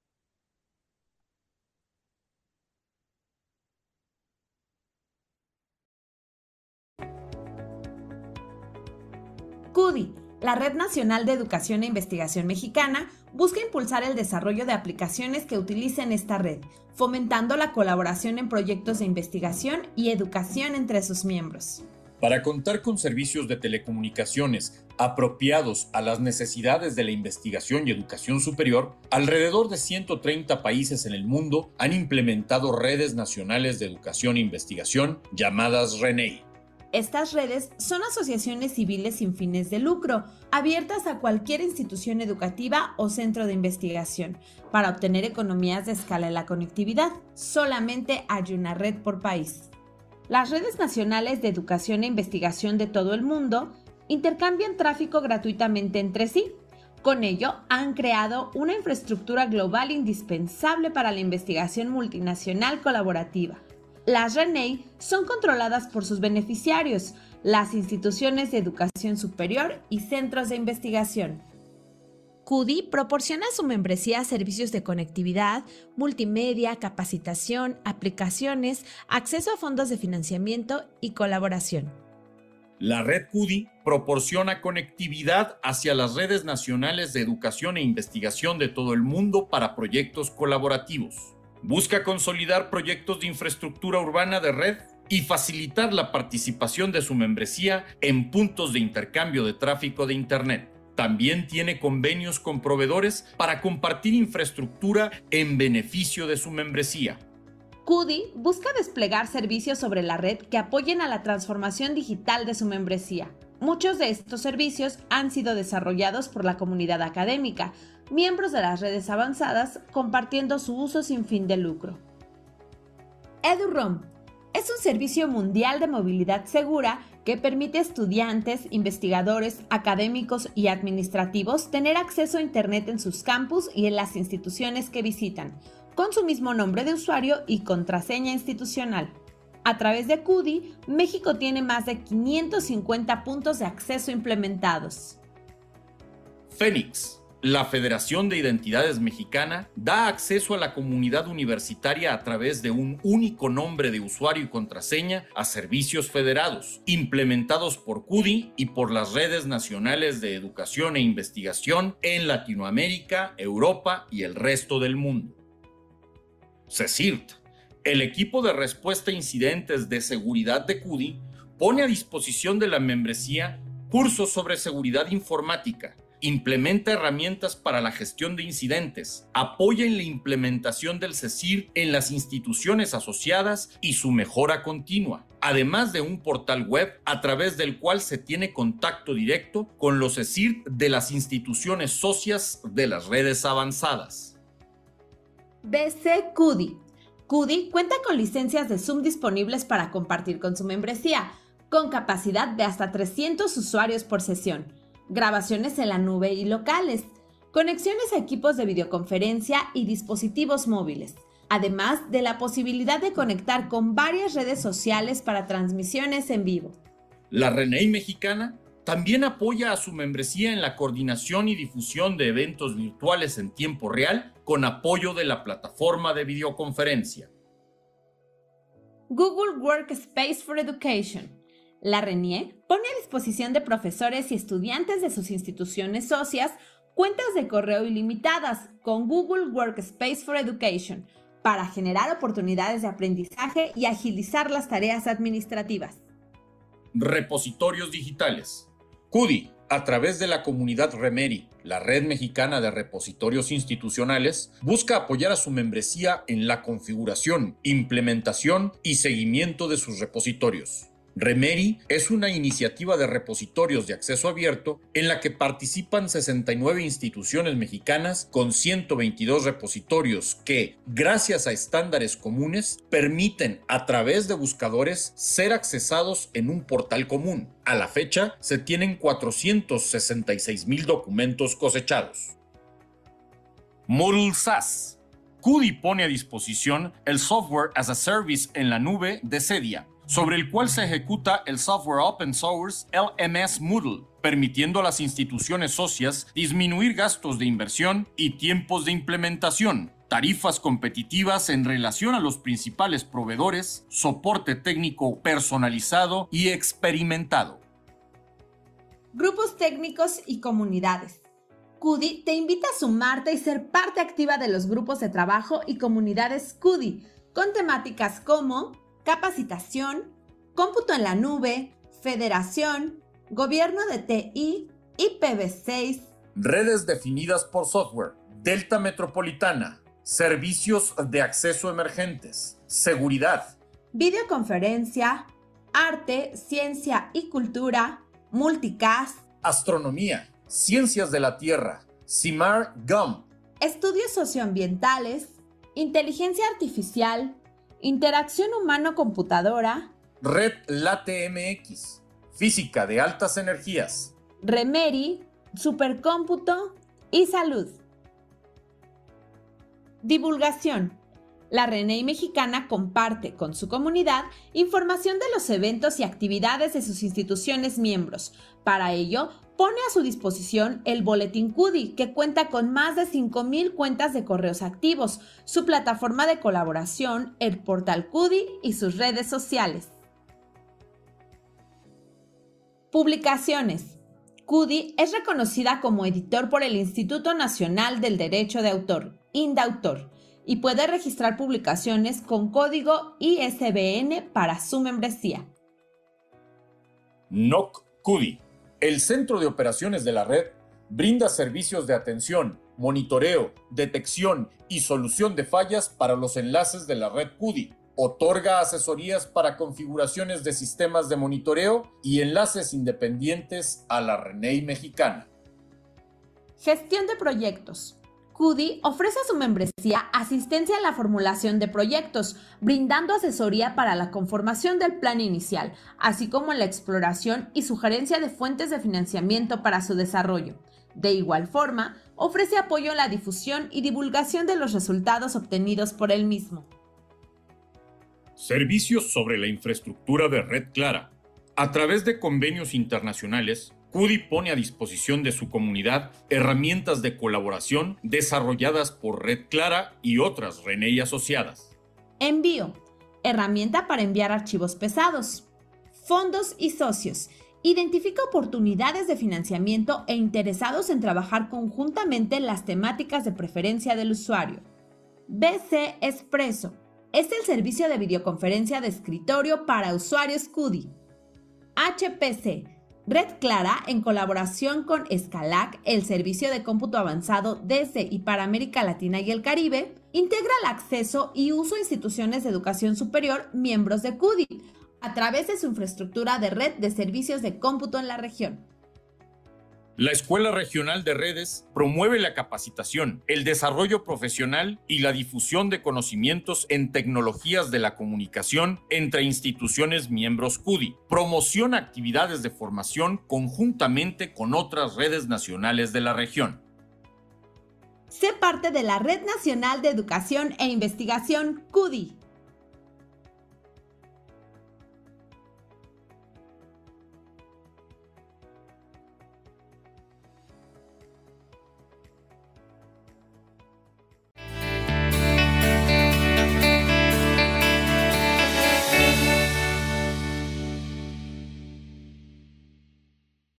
[SPEAKER 9] CUDI, la Red Nacional de Educación e Investigación Mexicana, busca impulsar el desarrollo de aplicaciones que utilicen esta red, fomentando la colaboración en proyectos de investigación y educación entre sus miembros.
[SPEAKER 10] Para contar con servicios de telecomunicaciones apropiados a las necesidades de la investigación y educación superior, alrededor de 130 países en el mundo han implementado redes nacionales de educación e investigación llamadas RENEI.
[SPEAKER 9] Estas redes son asociaciones civiles sin fines de lucro, abiertas a cualquier institución educativa o centro de investigación. Para obtener economías de escala en la conectividad, solamente hay una red por país. Las redes nacionales de educación e investigación de todo el mundo intercambian tráfico gratuitamente entre sí. Con ello, han creado una infraestructura global indispensable para la investigación multinacional colaborativa. Las RENEI son controladas por sus beneficiarios, las instituciones de educación superior y centros de investigación. CUDI proporciona a su membresía servicios de conectividad, multimedia, capacitación, aplicaciones, acceso a fondos de financiamiento y colaboración.
[SPEAKER 10] La red CUDI proporciona conectividad hacia las redes nacionales de educación e investigación de todo el mundo para proyectos colaborativos. Busca consolidar proyectos de infraestructura urbana de red y facilitar la participación de su membresía en puntos de intercambio de tráfico de Internet. También tiene convenios con proveedores para compartir infraestructura en beneficio de su membresía.
[SPEAKER 9] CUDI busca desplegar servicios sobre la red que apoyen a la transformación digital de su membresía. Muchos de estos servicios han sido desarrollados por la comunidad académica, miembros de las redes avanzadas, compartiendo su uso sin fin de lucro. EduRoam es un servicio mundial de movilidad segura que permite a estudiantes, investigadores, académicos y administrativos tener acceso a Internet en sus campus y en las instituciones que visitan, con su mismo nombre de usuario y contraseña institucional. A través de CUDI, México tiene más de 550 puntos de acceso implementados.
[SPEAKER 10] Fénix, la Federación de Identidades Mexicana, da acceso a la comunidad universitaria a través de un único nombre de usuario y contraseña a servicios federados, implementados por CUDI y por las redes nacionales de educación e investigación en Latinoamérica, Europa y el resto del mundo. CECIRT, el equipo de respuesta a incidentes de seguridad de CUDI, pone a disposición de la membresía cursos sobre seguridad informática, implementa herramientas para la gestión de incidentes, apoya en la implementación del CECIRT en las instituciones asociadas y su mejora continua, además de un portal web a través del cual se tiene contacto directo con los CECIRT de las instituciones socias de las redes avanzadas.
[SPEAKER 9] BC CUDI. CUDI cuenta con licencias de Zoom disponibles para compartir con su membresía, con capacidad de hasta 300 usuarios por sesión, grabaciones en la nube y locales, conexiones a equipos de videoconferencia y dispositivos móviles, además de la posibilidad de conectar con varias redes sociales para transmisiones en vivo.
[SPEAKER 10] La RENEI mexicana también apoya a su membresía en la coordinación y difusión de eventos virtuales en tiempo real con apoyo de la plataforma de videoconferencia.
[SPEAKER 9] Google Workspace for Education. La RENIE pone a disposición de profesores y estudiantes de sus instituciones socias cuentas de correo ilimitadas con Google Workspace for Education para generar oportunidades de aprendizaje y agilizar las tareas administrativas.
[SPEAKER 10] Repositorios digitales. CUDI, a través de la comunidad Remeri, la Red Mexicana de Repositorios Institucionales, busca apoyar a su membresía en la configuración, implementación y seguimiento de sus repositorios. Remeri es una iniciativa de repositorios de acceso abierto en la que participan 69 instituciones mexicanas con 122 repositorios que, gracias a estándares comunes, permiten a través de buscadores ser accesados en un portal común. A la fecha, se tienen 466,000 documentos cosechados. Moodle SaaS. CUDI pone a disposición el Software as a Service en la nube de Cedia, sobre el cual se ejecuta el software open source LMS Moodle, permitiendo a las instituciones socias disminuir gastos de inversión y tiempos de implementación, tarifas competitivas en relación a los principales proveedores, soporte técnico personalizado y experimentado.
[SPEAKER 9] Grupos técnicos y comunidades. CUDI te invita a sumarte y ser parte activa de los grupos de trabajo y comunidades CUDI, con temáticas como capacitación, cómputo en la nube, federación, gobierno de TI, IPv6,
[SPEAKER 10] redes definidas por software, Delta Metropolitana, servicios de acceso emergentes, seguridad,
[SPEAKER 9] videoconferencia, arte, ciencia y cultura, multicast,
[SPEAKER 10] astronomía, ciencias de la Tierra, CIMAR GUM,
[SPEAKER 9] estudios socioambientales, inteligencia artificial, interacción humano-computadora,
[SPEAKER 10] Red LaTeMX, física de altas energías,
[SPEAKER 9] Remeri, supercómputo y salud. Divulgación. La RENEI mexicana comparte con su comunidad información de los eventos y actividades de sus instituciones miembros. Para ello, pone a su disposición el Boletín CUDI, que cuenta con más de 5,000 cuentas de correos activos, su plataforma de colaboración, el portal CUDI y sus redes sociales. Publicaciones. CUDI es reconocida como editor por el Instituto Nacional del Derecho de Autor, INDAUTOR, y puede registrar publicaciones con código ISBN para su membresía.
[SPEAKER 10] NOC CUDI. El Centro de Operaciones de la Red brinda servicios de atención, monitoreo, detección y solución de fallas para los enlaces de la red CUDI. Otorga asesorías para configuraciones de sistemas de monitoreo y enlaces independientes a la RENEI mexicana.
[SPEAKER 9] Gestión de proyectos. CUDI ofrece a su membresía asistencia en la formulación de proyectos, brindando asesoría para la conformación del plan inicial, así como en la exploración y sugerencia de fuentes de financiamiento para su desarrollo. De igual forma, ofrece apoyo en la difusión y divulgación de los resultados obtenidos por él mismo.
[SPEAKER 10] Servicios sobre la infraestructura de Red Clara. A través de convenios internacionales, CUDI pone a disposición de su comunidad herramientas de colaboración desarrolladas por Red Clara y otras RENEI asociadas.
[SPEAKER 9] Envío. Herramienta para enviar archivos pesados. Fondos y socios. Identifica oportunidades de financiamiento e interesados en trabajar conjuntamente en las temáticas de preferencia del usuario. BC Expreso. Es el servicio de videoconferencia de escritorio para usuarios CUDI. HPC. Red Clara, en colaboración con Scalac, el servicio de cómputo avanzado desde y para América Latina y el Caribe, integra el acceso y uso a instituciones de educación superior miembros de CUDI, a través de su infraestructura de red de servicios de cómputo en la región.
[SPEAKER 10] La Escuela Regional de Redes promueve la capacitación, el desarrollo profesional y la difusión de conocimientos en tecnologías de la comunicación entre instituciones miembros CUDI. Promociona actividades de formación conjuntamente con otras redes nacionales de la región.
[SPEAKER 9] Sé parte de la Red Nacional de Educación e Investigación CUDI.